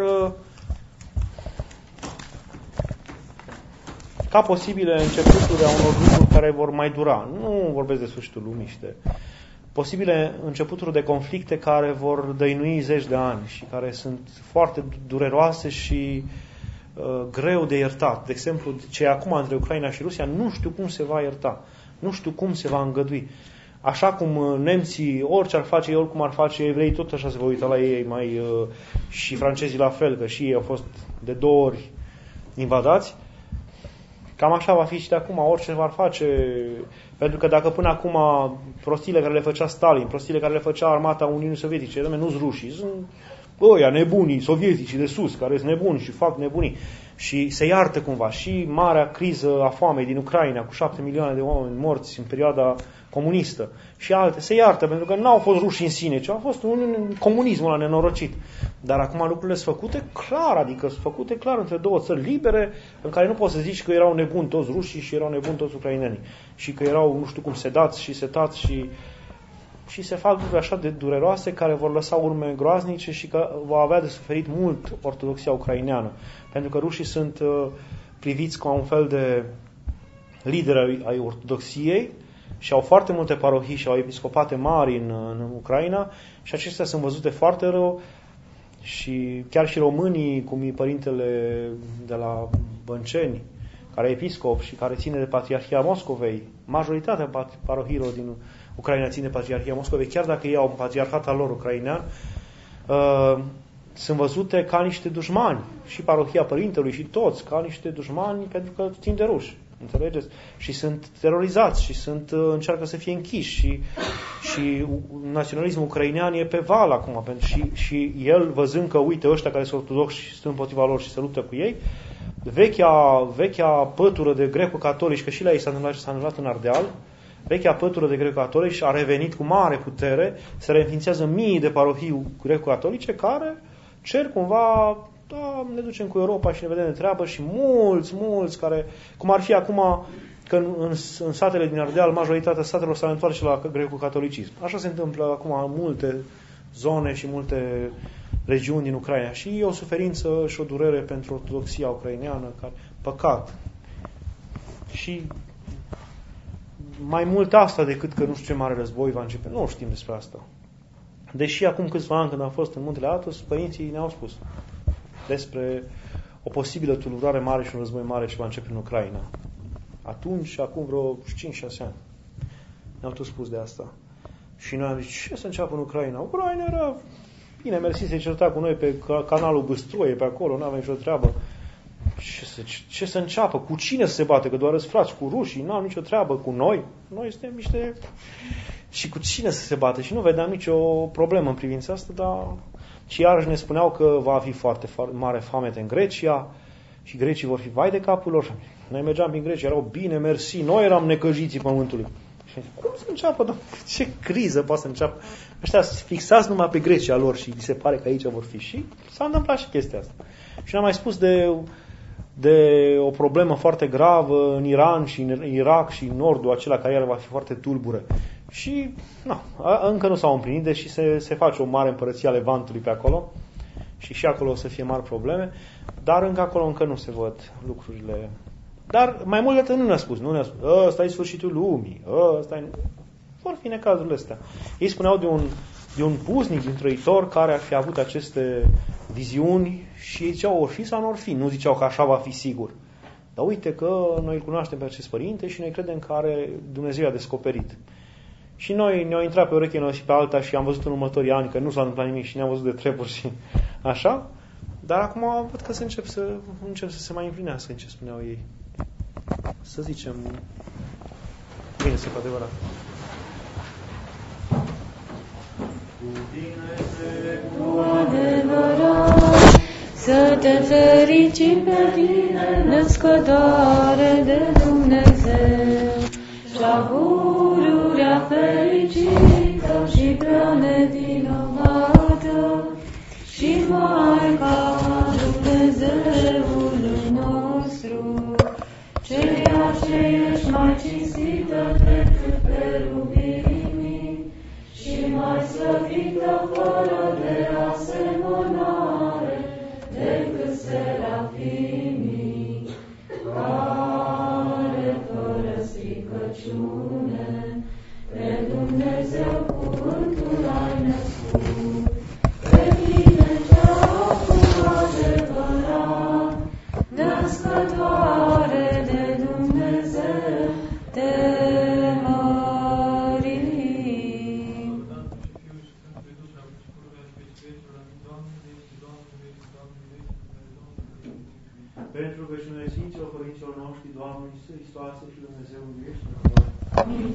ca posibile începuturi a unor lucruri care vor mai dura. Nu vorbesc de sfârșitul lumii și de posibile începuturi de conflicte care vor dăinui zeci de ani și care sunt foarte dureroase și greu de iertat. De exemplu, ce e acum între Ucraina și Rusia, nu știu cum se va ierta. Nu știu cum se va îngădui. Așa cum nemții, orice ar face ei, oricum ar face evrei, tot așa se va uita la ei, și francezii la fel, că și ei au fost de 2 ori invadați. Cam așa va fi și de acum, orice v-ar face. Pentru că dacă până acum prostiile care le făcea Stalin, prostiile care le făcea armata Uniunii Sovietice, nu-s rușii, sunt ăia nebunii sovietici de sus, care sunt nebuni și fac nebunii. Și se iartă cumva. Și marea criză a foamei din Ucraina, cu 7 milioane de oameni morți în perioada comunistă și alte, se iartă, pentru că n-au fost ruși în sine, ci au fost comunismul ăla nenorocit. Dar acum lucrurile sunt făcute clar, adică sunt făcute clar între 2 țări libere, în care nu poți să zici că erau nebuni toți rușii și erau nebuni toți ucrainenii. Și că erau, nu știu cum, sedați și setați și se fac lucruri așa de dureroase care vor lăsa urme groaznice și că va avea de suferit mult ortodoxia ucraineană. Pentru că rușii sunt priviți ca un fel de lideri ai ortodoxiei și au foarte multe parohii și au episcopate mari în Ucraina și acestea sunt văzute foarte rău și chiar și românii, cum e părintele de la Bănceni, care e episcop și care ține de Patriarhia Moscovei, majoritatea parohiilor din Ucraina ține de Patriarhia Moscovei, chiar dacă ei au un patriarhat al lor ucrainean, sunt văzute ca niște dușmani, și parohia părintelui și toți, ca niște dușmani pentru că țin de ruși. Înțelegeți? Și sunt terorizați și încearcă să fie închiși și naționalismul ucrainean e pe val acum și el, văzând că uite ăștia care sunt ortodoxi și sunt împotriva lor și se luptă cu ei, vechea pătură de greco-catolici, că și la ei s-a întâmplat în Ardeal, vechea pătură de greco-catolici a revenit cu mare putere, se reînființează mii de parohii greco-catolice care cer cumva, da, ne ducem cu Europa și ne vedem de treabă, și mulți care, cum ar fi acum că în satele din Ardeal, majoritatea satelor s-a întoarce la greco-catolicism. Așa se întâmplă acum în multe zone și multe regiuni din Ucraina. Și e o suferință și o durere pentru ortodoxia ucraineană, care, păcat. Și mai mult asta decât că nu știu ce mare război va începe. Nu știm despre asta. Deși acum câțiva ani, când am fost în Muntele Athos, părinții ne-au spus despre o posibilă tulburare mare și un război mare ce va începe în Ucraina. Atunci, acum vreo 5-6 ani, ne-au tot spus de asta. Și noi am zis, ce să înceapă în Ucraina? Ucraina era, bine, mersi, se certa cu noi pe canalul Băstroie, pe acolo, nu avem nicio treabă. Ce să înceapă? Cu cine să se bate? Că doar îți frați cu rușii, n-au nicio treabă cu noi. Noi suntem niște... Și cu cine să se bate? Și nu vedeam nicio problemă în privința asta, dar... Și iarăși ne spuneau că va fi foarte mare foamete în Grecia și grecii vor fi vai de capul lor. Noi mergeam prin Grecia, erau bine, mersi, noi eram necăjiții pământului. Și cum să înceapă, dar ce criză poate să înceapă? Ăștia fixați numai pe Grecia lor și se pare că aici vor fi. Și s-a întâmplat și chestia asta. Și ne-am mai spus de o problemă foarte gravă în Iran și în Irak și în nordul acela care iar va fi foarte tulbură. Și încă nu s-au împlinit, deși se face o mare împărăție a Levantului pe acolo și acolo o să fie mari probleme, dar încă nu se văd lucrurile. Dar mai mult de atât nu ne-a spus, ăsta e sfârșitul lumii, vor fi necazurile astea. Ei spuneau de un puznic, de un trăitor care ar fi avut aceste viziuni și ei ziceau ori fi sau nu ori fi, nu ziceau că așa va fi sigur. Dar uite că noi îl cunoaștem pe acest părinte și noi credem că Dumnezeu a descoperit. Și noi ne-au intrat pe ureche noi și pe alta și am văzut în următorii ani că nu s-a întâmplat nimic și ne-am văzut de treburi și așa. Dar acum văd că încep să se mai împlinească în ce spuneau ei. Să zicem, bine să cu adevărat. Cu adevărat, să te fericim pe tine, născătoare de Dumnezeu, cea pururea fericită și prea nevinovată, și Maica Dumnezeului nostru, ceea ce ești mai cinstită decât perubimii și mai slăvită fără de asemănare decât serafimii, care fără stricăciune pe Dumnezeu cuvântul ai născut, pe tine cea cu adevărat, născătoare de Dumnezeu, te mărim. Pentru că și noi Sfinților Părinților noștri, Doamne Iisuse Hristoase și Dumnezeu iubește. Amin.